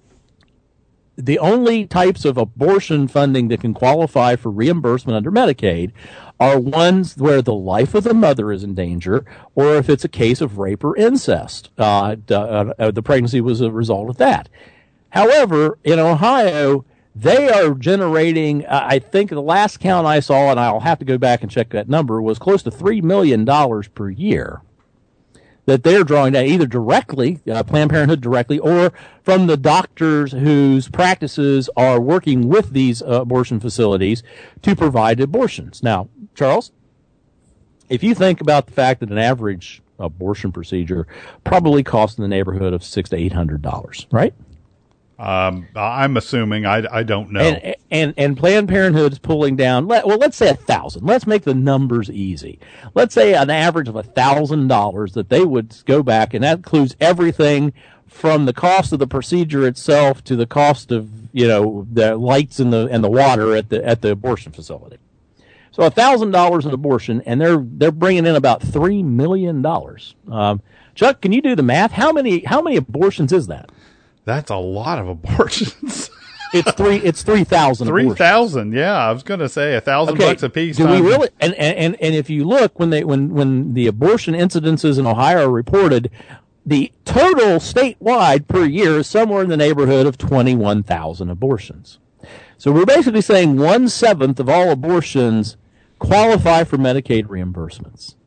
the only types of abortion funding that can qualify for reimbursement under Medicaid are ones where the life of the mother is in danger, or if it's a case of rape or incest. Uh, uh, the pregnancy was a result of that. However, in Ohio, they are generating, uh, I think the last count I saw, and I'll have to go back and check that number, was close to three million dollars per year that they're drawing down either directly, uh, Planned Parenthood directly, or from the doctors whose practices are working with these uh, abortion facilities to provide abortions. Now, Charles, if you think about the fact that an average abortion procedure probably costs in the neighborhood of six to eight hundred dollars, right? Um, I'm assuming. I, I don't know. And, and and Planned Parenthood is pulling down. Let, well, let's say a thousand. Let's make the numbers easy. Let's say an average of a thousand dollars that they would go back, and that includes everything from the cost of the procedure itself to the cost of you know the lights and the and the water at the at the abortion facility. So a thousand dollars an abortion, and they're they're bringing in about three million dollars. Um, Chuck, can you do the math? How many how many abortions is that? That's a lot of abortions. It's three. It's three thousand. Three thousand. Yeah, I was going to say a thousand okay. bucks a piece. Do we really? And, and and if you look when they when when the abortion incidences in Ohio are reported, the total statewide per year is somewhere in the neighborhood of twenty-one thousand abortions. So we're basically saying one seventh of all abortions qualify for Medicaid reimbursements.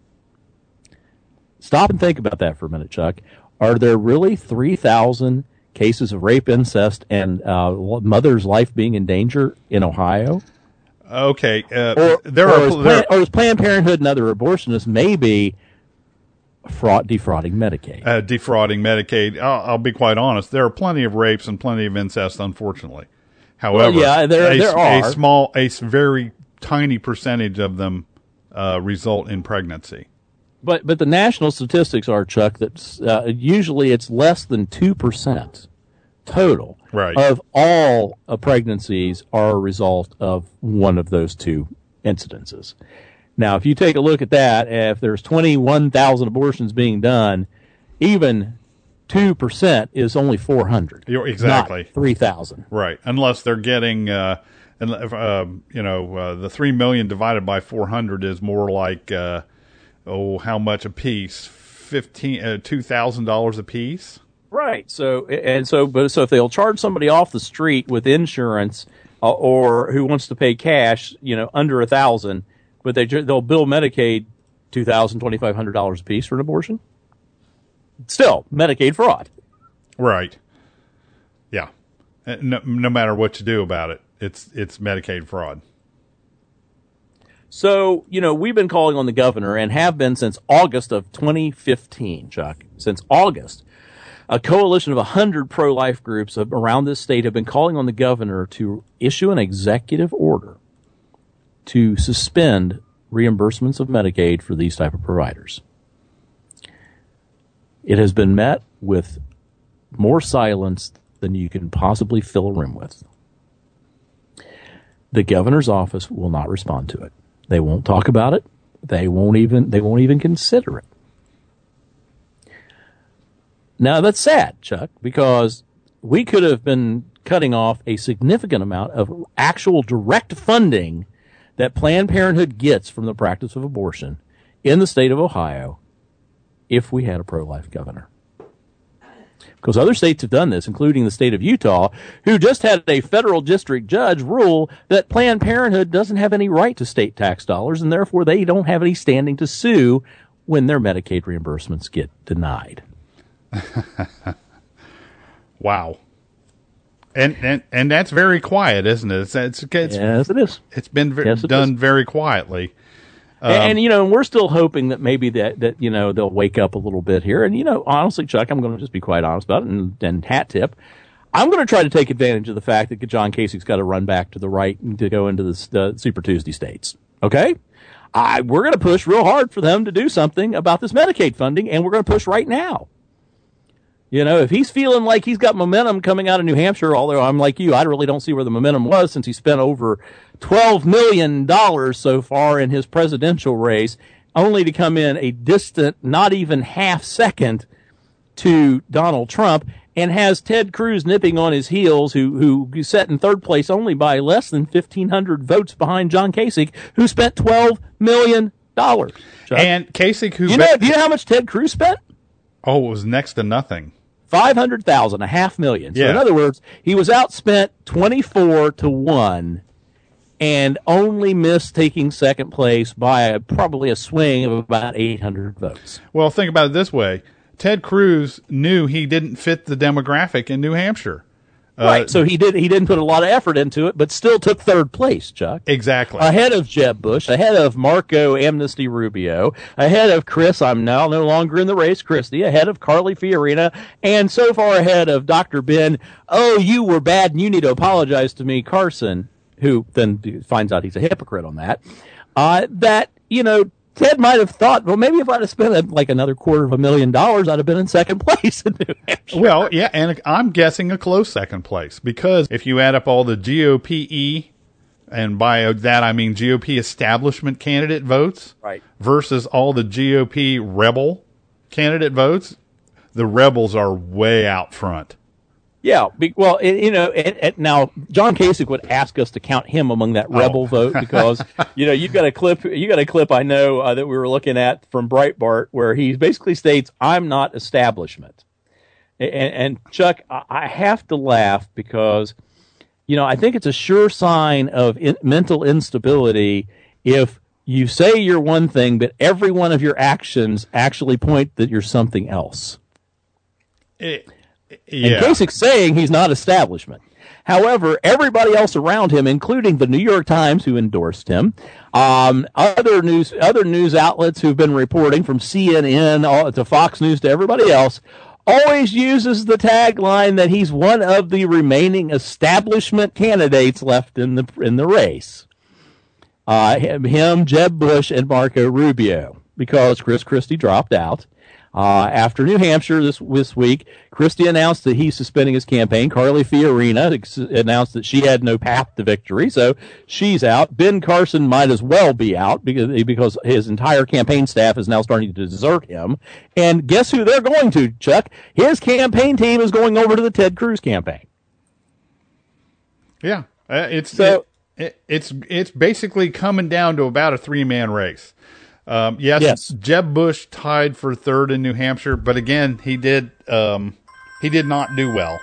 Stop and think about that for a minute, Chuck. Are there really three thousand cases of rape, incest, and uh, mother's life being in danger in Ohio? Okay. Uh, or, there or, are, is there Plan- or is Planned Parenthood and other abortionists maybe fraud, defrauding Medicaid? Uh, defrauding Medicaid. I'll, I'll be quite honest. There are plenty of rapes and plenty of incest, unfortunately. However, well, yeah, there, a, there are. a small, a very tiny percentage of them uh, result in pregnancy. But but the national statistics are, Chuck, that uh, usually it's less than two percent total right. of all uh, pregnancies are a result of one of those two incidences. Now, if you take a look at that, if there's twenty-one thousand abortions being done, even two percent is only four hundred. You're, exactly. Not three thousand. Right. Unless they're getting, uh, uh, you know, uh, the three million divided by four hundred is more like... Uh, Oh, how much a piece? Fifteen, uh, two thousand dollars a piece. Right. So and so, but so if they'll charge somebody off the street with insurance, uh, or who wants to pay cash, you know, under a thousand, but they they'll bill Medicaid two thousand, twenty five hundred dollars a piece for an abortion. Still, Medicaid fraud. Right. Yeah. No, no matter what you do about it, it's it's Medicaid fraud. So, you know, we've been calling on the governor and have been since August of twenty fifteen, Chuck. Since August, a coalition of one hundred pro-life groups around this state have been calling on the governor to issue an executive order to suspend reimbursements of Medicaid for these type of providers. It has been met with more silence than you can possibly fill a room with. The governor's office will not respond to it. They won't talk about it. They won't even they won't even consider it. Now that's sad, Chuck, because we could have been cutting off a significant amount of actual direct funding that Planned Parenthood gets from the practice of abortion in the state of Ohio if we had a pro-life governor. Because other states have done this, including the state of Utah, who just had a federal district judge rule that Planned Parenthood doesn't have any right to state tax dollars, and therefore they don't have any standing to sue when their Medicaid reimbursements get denied. Wow. And, and and that's very quiet, isn't it? It's, it's, it's yes, it is. It's been ve- yes, it done is. very quietly. Um, and, and, you know, we're still hoping that maybe that, that, you know, they'll wake up a little bit here. And, you know, honestly, Chuck, I'm going to just be quite honest about it. And, and hat tip, I'm going to try to take advantage of the fact that John Kasich's got to run back to the right and to go into the uh, Super Tuesday states. Okay? I, we're going to push real hard for them to do something about this Medicaid funding, and we're going to push right now. You know, if he's feeling like he's got momentum coming out of New Hampshire, although I'm like you, I really don't see where the momentum was since he spent over twelve million dollars so far in his presidential race, only to come in a distant, not even half second to Donald Trump, and has Ted Cruz nipping on his heels, who who sat in third place only by less than fifteen hundred votes behind John Kasich, who spent twelve million dollars. And Kasich, who... You know, do you know how much Ted Cruz spent? Oh, it was next to nothing. five hundred thousand, a half million. So yeah. in other words, he was outspent twenty-four to one and only missed taking second place by a, probably a swing of about eight hundred votes. Well, think about it this way. Ted Cruz knew he didn't fit the demographic in New Hampshire. Uh, right. So he did. He didn't put a lot of effort into it, but still took third place, Chuck. Exactly. Ahead of Jeb Bush, ahead of Marco Amnesty Rubio, ahead of Chris, I'm now no longer in the race, Christie, ahead of Carly Fiorina, and so far ahead of Doctor Ben, oh, you were bad and you need to apologize to me, Carson, who then finds out he's a hypocrite on that, uh, that, you know, Ted might have thought, well, maybe if I'd have spent like another quarter of a million dollars, I'd have been in second place in New Hampshire. Well, yeah, and I'm guessing a close second place, because if you add up all the G O P E, and by that I mean G O P establishment candidate votes, right, versus all the G O P rebel candidate votes, the rebels are way out front. Yeah, be, well, it, you know, and, and now John Kasich would ask us to count him among that rebel oh. vote because, you know, you've got a clip, you got a clip I know uh, that we were looking at from Breitbart where he basically states, "I'm not establishment," and, and Chuck, I have to laugh because, you know, I think it's a sure sign of in, mental instability if you say you're one thing, but every one of your actions actually point that you're something else. It- Yeah. And Kasich's saying he's not establishment. However, everybody else around him, including the New York Times, who endorsed him, um, other news other news outlets who've been reporting, from C N N all, to Fox News to everybody else, always uses the tagline that he's one of the remaining establishment candidates left in the in the race. Uh, him, Jeb Bush, and Marco Rubio, because Chris Christie dropped out. Uh, after New Hampshire this this week, Christie announced that he's suspending his campaign. Carly Fiorina ex- announced that she had no path to victory, so she's out. Ben Carson might as well be out because because his entire campaign staff is now starting to desert him. And guess who they're going to, Chuck? His campaign team is going over to the Ted Cruz campaign. Yeah, uh, it's so, it, it, it's it's basically coming down to about a three man race. Um, yes, yes, Jeb Bush tied for third in New Hampshire, but again, he did um, he did not do well.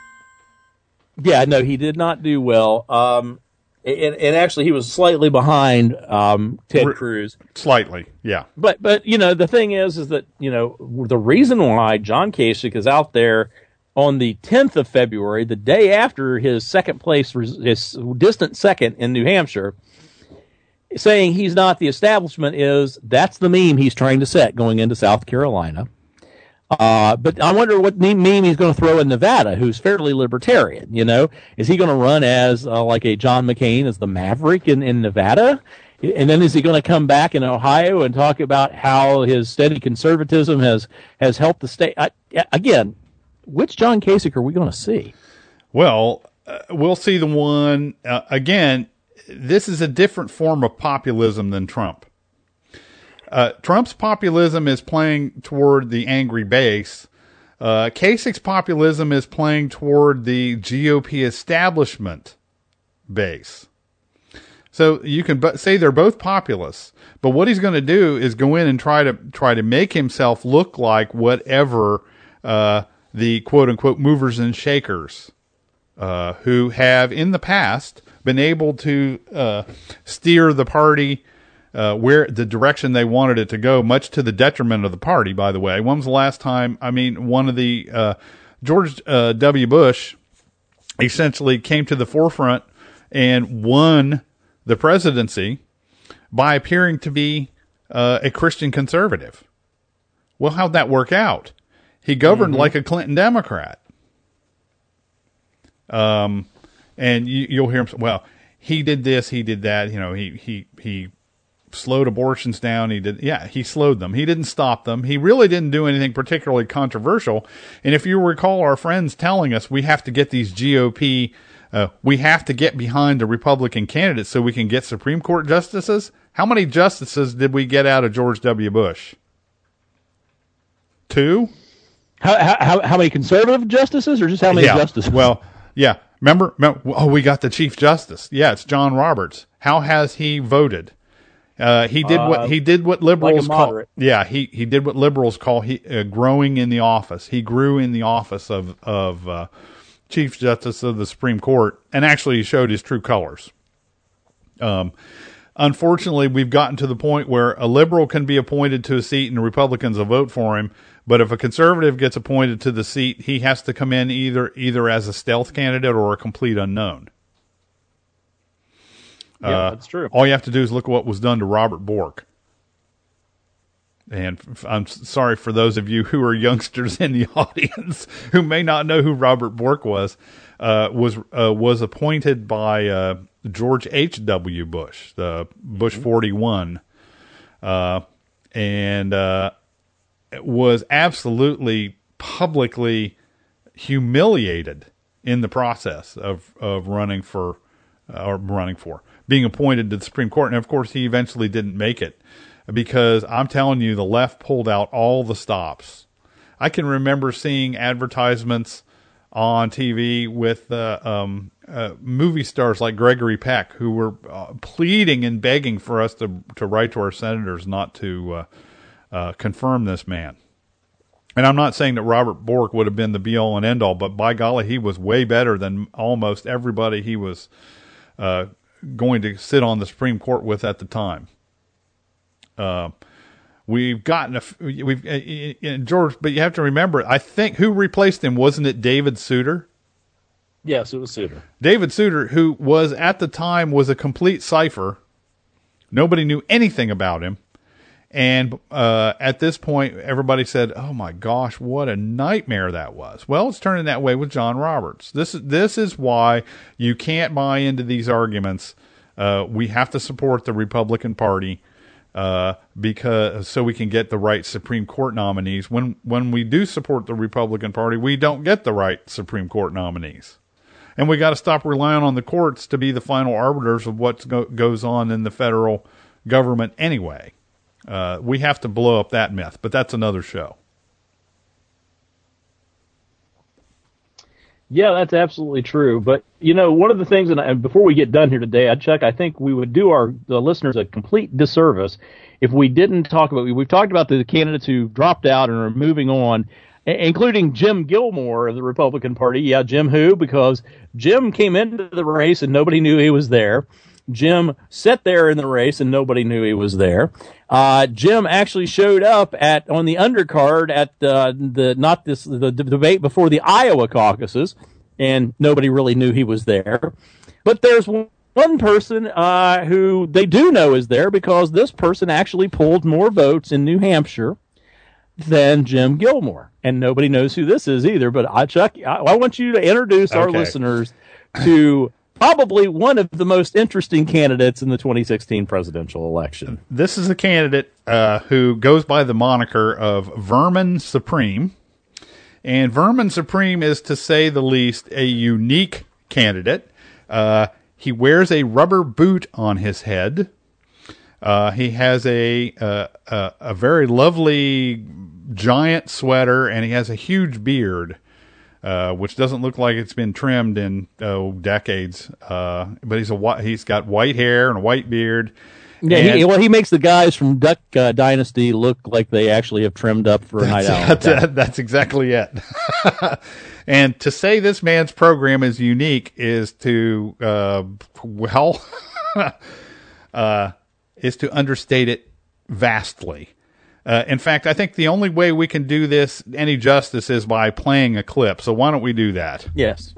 Yeah, no, he did not do well. Um, and, and actually, he was slightly behind um, Ted Re- Cruz. Slightly, yeah. But but you know, the thing is, is that you know the reason why John Kasich is out there on the tenth of February, the day after his second place, his distant second in New Hampshire, saying he's not the establishment is that's the meme he's trying to set going into South Carolina. Uh, but I wonder what meme he's going to throw in Nevada, who's fairly libertarian. You know, is he going to run as uh, like a John McCain as the Maverick in, in Nevada? And then is he going to come back in Ohio and talk about how his steady conservatism has, has helped the state? I, again, which John Kasich are we going to see? Well, uh, we'll see the one, uh, again, this is a different form of populism than Trump. Uh, Trump's populism is playing toward the angry base. Uh, Kasich's populism is playing toward the G O P establishment base. So you can b- say they're both populists, but what he's going to do is go in and try to try to make himself look like whatever uh, the quote unquote movers and shakers uh, who have in the past been able to uh, steer the party uh, where the direction they wanted it to go, much to the detriment of the party. By the way, when was the last time? I mean, one of the uh, George uh, W. Bush essentially came to the forefront and won the presidency by appearing to be uh, a Christian conservative. Well, how'd that work out? He governed mm-hmm. like a Clinton Democrat. Um, and you, you'll hear him say, well, he did this, he did that. You know, he, he, he slowed abortions down. He did, yeah, he slowed them. He didn't stop them. He really didn't do anything particularly controversial. And if you recall our friends telling us we have to get these G O P Uh, we have to get behind a Republican candidate so we can get Supreme Court justices. How many justices did we get out of George W. Bush? Two? How how, how many conservative justices, or just how many yeah. justices? Well, yeah. Remember, remember? Oh, we got the Chief Justice. Yeah, it's John Roberts. How has he voted? Uh, he did uh, what he did what liberals like call. Yeah, he he did what liberals call he uh, growing in the office. He grew in the office of of. Uh, Chief Justice of the Supreme Court, and actually he showed his true colors. Um, unfortunately, we've gotten to the point where a liberal can be appointed to a seat and Republicans will vote for him, but if a conservative gets appointed to the seat, he has to come in either either as a stealth candidate or a complete unknown. Yeah, uh, that's true. All you have to do is look at what was done to Robert Bork. And I'm sorry for those of you who are youngsters in the audience who may not know who Robert Bork was. Uh, was uh, was appointed by uh, George H W. Bush, the Bush forty-one, uh, and uh, was absolutely publicly humiliated in the process of of running for uh, or running for being appointed to the Supreme Court. And of course, he eventually didn't make it. Because I'm telling you, the left pulled out all the stops. I can remember seeing advertisements on T V with uh, um, uh, movie stars like Gregory Peck, who were uh, pleading and begging for us to to write to our senators not to uh, uh, confirm this man. And I'm not saying that Robert Bork would have been the be-all and end-all, but by golly, he was way better than almost everybody he was uh, going to sit on the Supreme Court with at the time. Uh, we've gotten a, we've, uh, George, but you have to remember, I think who replaced him, wasn't it David Souter? Yes, it was Souter. David Souter, who was at the time was a complete cipher. Nobody knew anything about him. And, uh, at this point, everybody said, oh my gosh, what a nightmare that was. Well, it's turning that way with John Roberts. This is, this is why you can't buy into these arguments. Uh, we have to support the Republican Party. Uh, because so we can get the right Supreme Court nominees. When when we do support the Republican Party, we don't get the right Supreme Court nominees, and we got to stop relying on the courts to be the final arbiters of what go, goes on in the federal government. Anyway, uh, we have to blow up that myth, but that's another show. Yeah, that's absolutely true. But, you know, one of the things, and, I, and before we get done here today, Chuck, I think we would do our the listeners a complete disservice if we didn't talk about, we've talked about the candidates who dropped out and are moving on, including Jim Gilmore of the Republican Party. Yeah, Jim who? Because Jim came into the race and nobody knew he was there. Jim sat there in the race and nobody knew he was there. Uh, Jim actually showed up at on the undercard at uh, the not this the, the debate before the Iowa caucuses, and nobody really knew he was there. But there's one one person uh, who they do know is there because this person actually pulled more votes in New Hampshire than Jim Gilmore. And nobody knows who this is either. But I, Chuck, I, I want you to introduce our okay. listeners to probably one of the most interesting candidates in the twenty sixteen presidential election. This is a candidate uh, who goes by the moniker of Vermin Supreme. And Vermin Supreme is, to say the least, a unique candidate. Uh, he wears a rubber boot on his head. Uh, he has a, uh, a a very lovely giant sweater, and he has a huge beard, uh, which doesn't look like it's been trimmed in oh, decades. Uh, but he's a he's got white hair and a white beard. Yeah, and, he, well, he makes the guys from Duck uh, Dynasty look like they actually have trimmed up for a night out. That's, that's exactly it. And to say this man's program is unique is to, uh, well, uh, is to understate it vastly. Uh, in fact, I think the only way we can do this any justice is by playing a clip. So why don't we do that? Yes.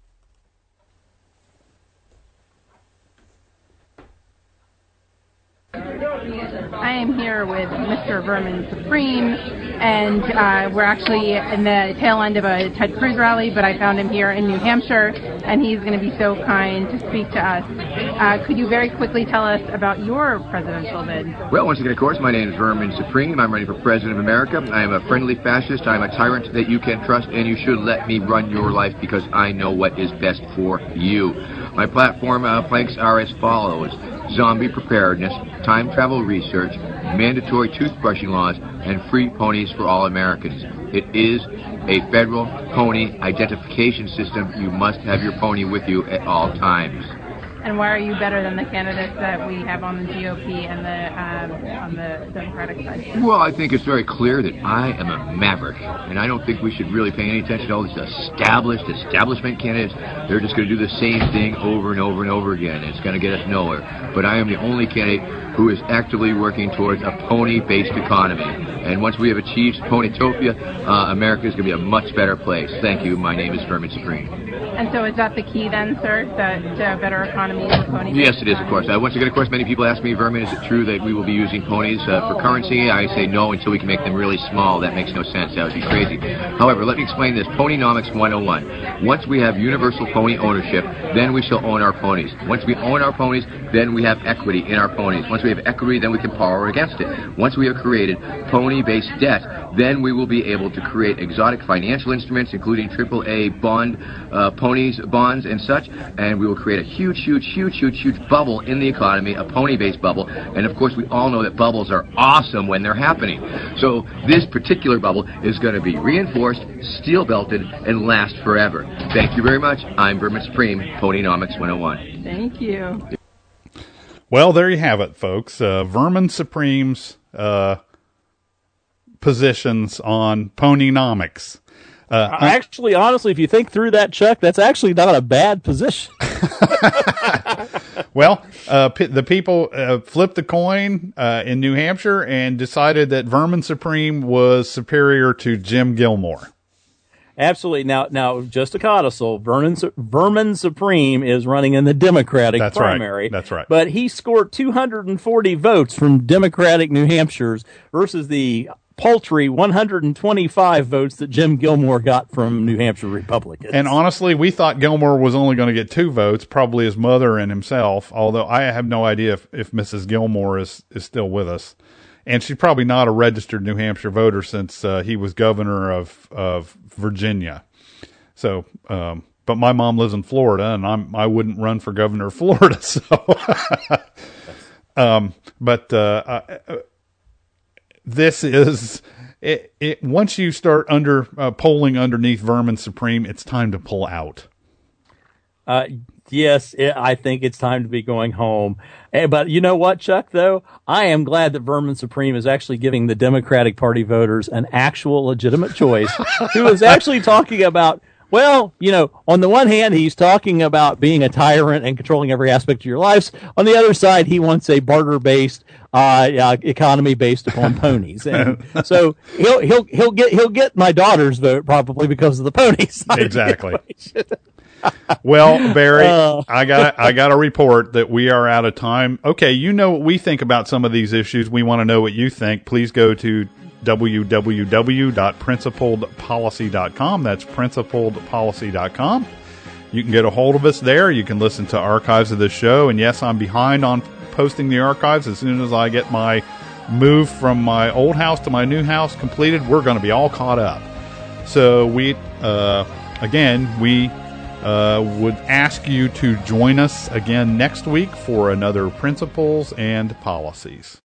I am here with Mister Vermin Supreme, and uh, we're actually in the tail end of a Ted Cruz rally, but I found him here in New Hampshire, and he's going to be so kind to speak to us. Uh, could you very quickly tell us about your presidential bid? Well, once again, of course, my name is Vermin Supreme. I'm running for President of America. I am a friendly fascist. I'm a tyrant that you can trust, and you should let me run your life because I know what is best for you. My platform uh, planks are as follows: zombie preparedness, time travel research, mandatory toothbrushing laws, and free ponies for all Americans. It is a federal pony identification system. You must have your pony with you at all times. And why are you better than the candidates that we have on the G O P and the um, on the Democratic side? Well, I think it's very clear that I am a maverick, and I don't think we should really pay any attention to all these established establishment candidates. They're just going to do the same thing over and over and over again. It's going to get us nowhere. But I am the only candidate who is actively working towards a pony-based economy. And once we have achieved Ponytopia, uh, America is going to be a much better place. Thank you. My name is Vermin Supreme. And so is that the key then, sir, that uh, better economy is a pony? Yes, it is, of course. Uh, once again, of course, many people ask me, Vermin, is it true that we will be using ponies uh, for currency? I say no until we can make them really small. That makes no sense. That would be crazy. However, let me explain this. Ponynomics one oh one. Once we have universal pony ownership, then we shall own our ponies. Once we own our ponies, then we have equity in our ponies. Once we have equity, then we can borrow against it. Once we have created pony-based debt, then we will be able to create exotic financial instruments, including triple A bond, uh, ponies, bonds, and such, and we will create a huge, huge, huge, huge, huge bubble in the economy, a pony-based bubble, and of course we all know that bubbles are awesome when they're happening. So this particular bubble is going to be reinforced, steel-belted, and last forever. Thank you very much. I'm Vermin Supreme, Ponynomics one oh one. Thank you. Well, there you have it, folks. Uh, Vermin Supreme's uh, positions on Ponynomics. Uh, actually, honestly, if you think through that, Chuck, that's actually not a bad position. Well, uh, p- the people uh, flipped the coin uh, in New Hampshire and decided that Vermin Supreme was superior to Jim Gilmore. Absolutely. Now, now, just a codicil, Vermin, Vermin Supreme is running in the Democratic That's primary. Right. That's right. But he scored two hundred forty votes from Democratic New Hampshire's versus the paltry one hundred twenty-five votes that Jim Gilmore got from New Hampshire Republicans. And honestly, we thought Gilmore was only going to get two votes, probably his mother and himself, although I have no idea if, if Missus Gilmore is, is still with us. And she's probably not a registered New Hampshire voter since uh, he was governor of, of Virginia. So, um, but my mom lives in Florida, and I'm I wouldn't run for governor of Florida. So, um, but uh, uh, this is it, it. Once you start under uh, polling underneath Vermin Supreme, it's time to pull out. Uh, yes, it, I think it's time to be going home. But you know what, Chuck, though? I am glad that Vermin Supreme is actually giving the Democratic Party voters an actual legitimate choice who is actually talking about, well, you know, on the one hand, he's talking about being a tyrant and controlling every aspect of your lives. On the other side, he wants a barter-based uh, uh, economy based upon ponies. And so he'll he'll he'll get he'll get my daughter's vote probably because of the ponies. Exactly. Well, Barry, uh, I got I got a report that we are out of time. Okay, you know what we think about some of these issues. We want to know what you think. Please go to w w w dot principled policy dot com. That's principled policy dot com. You can get a hold of us there. You can listen to archives of the show. And yes, I'm behind on posting the archives. As soon as I get my move from my old house to my new house completed, we're going to be all caught up. So we, uh, again, we uh, would ask you to join us again next week for another Principles and Policies.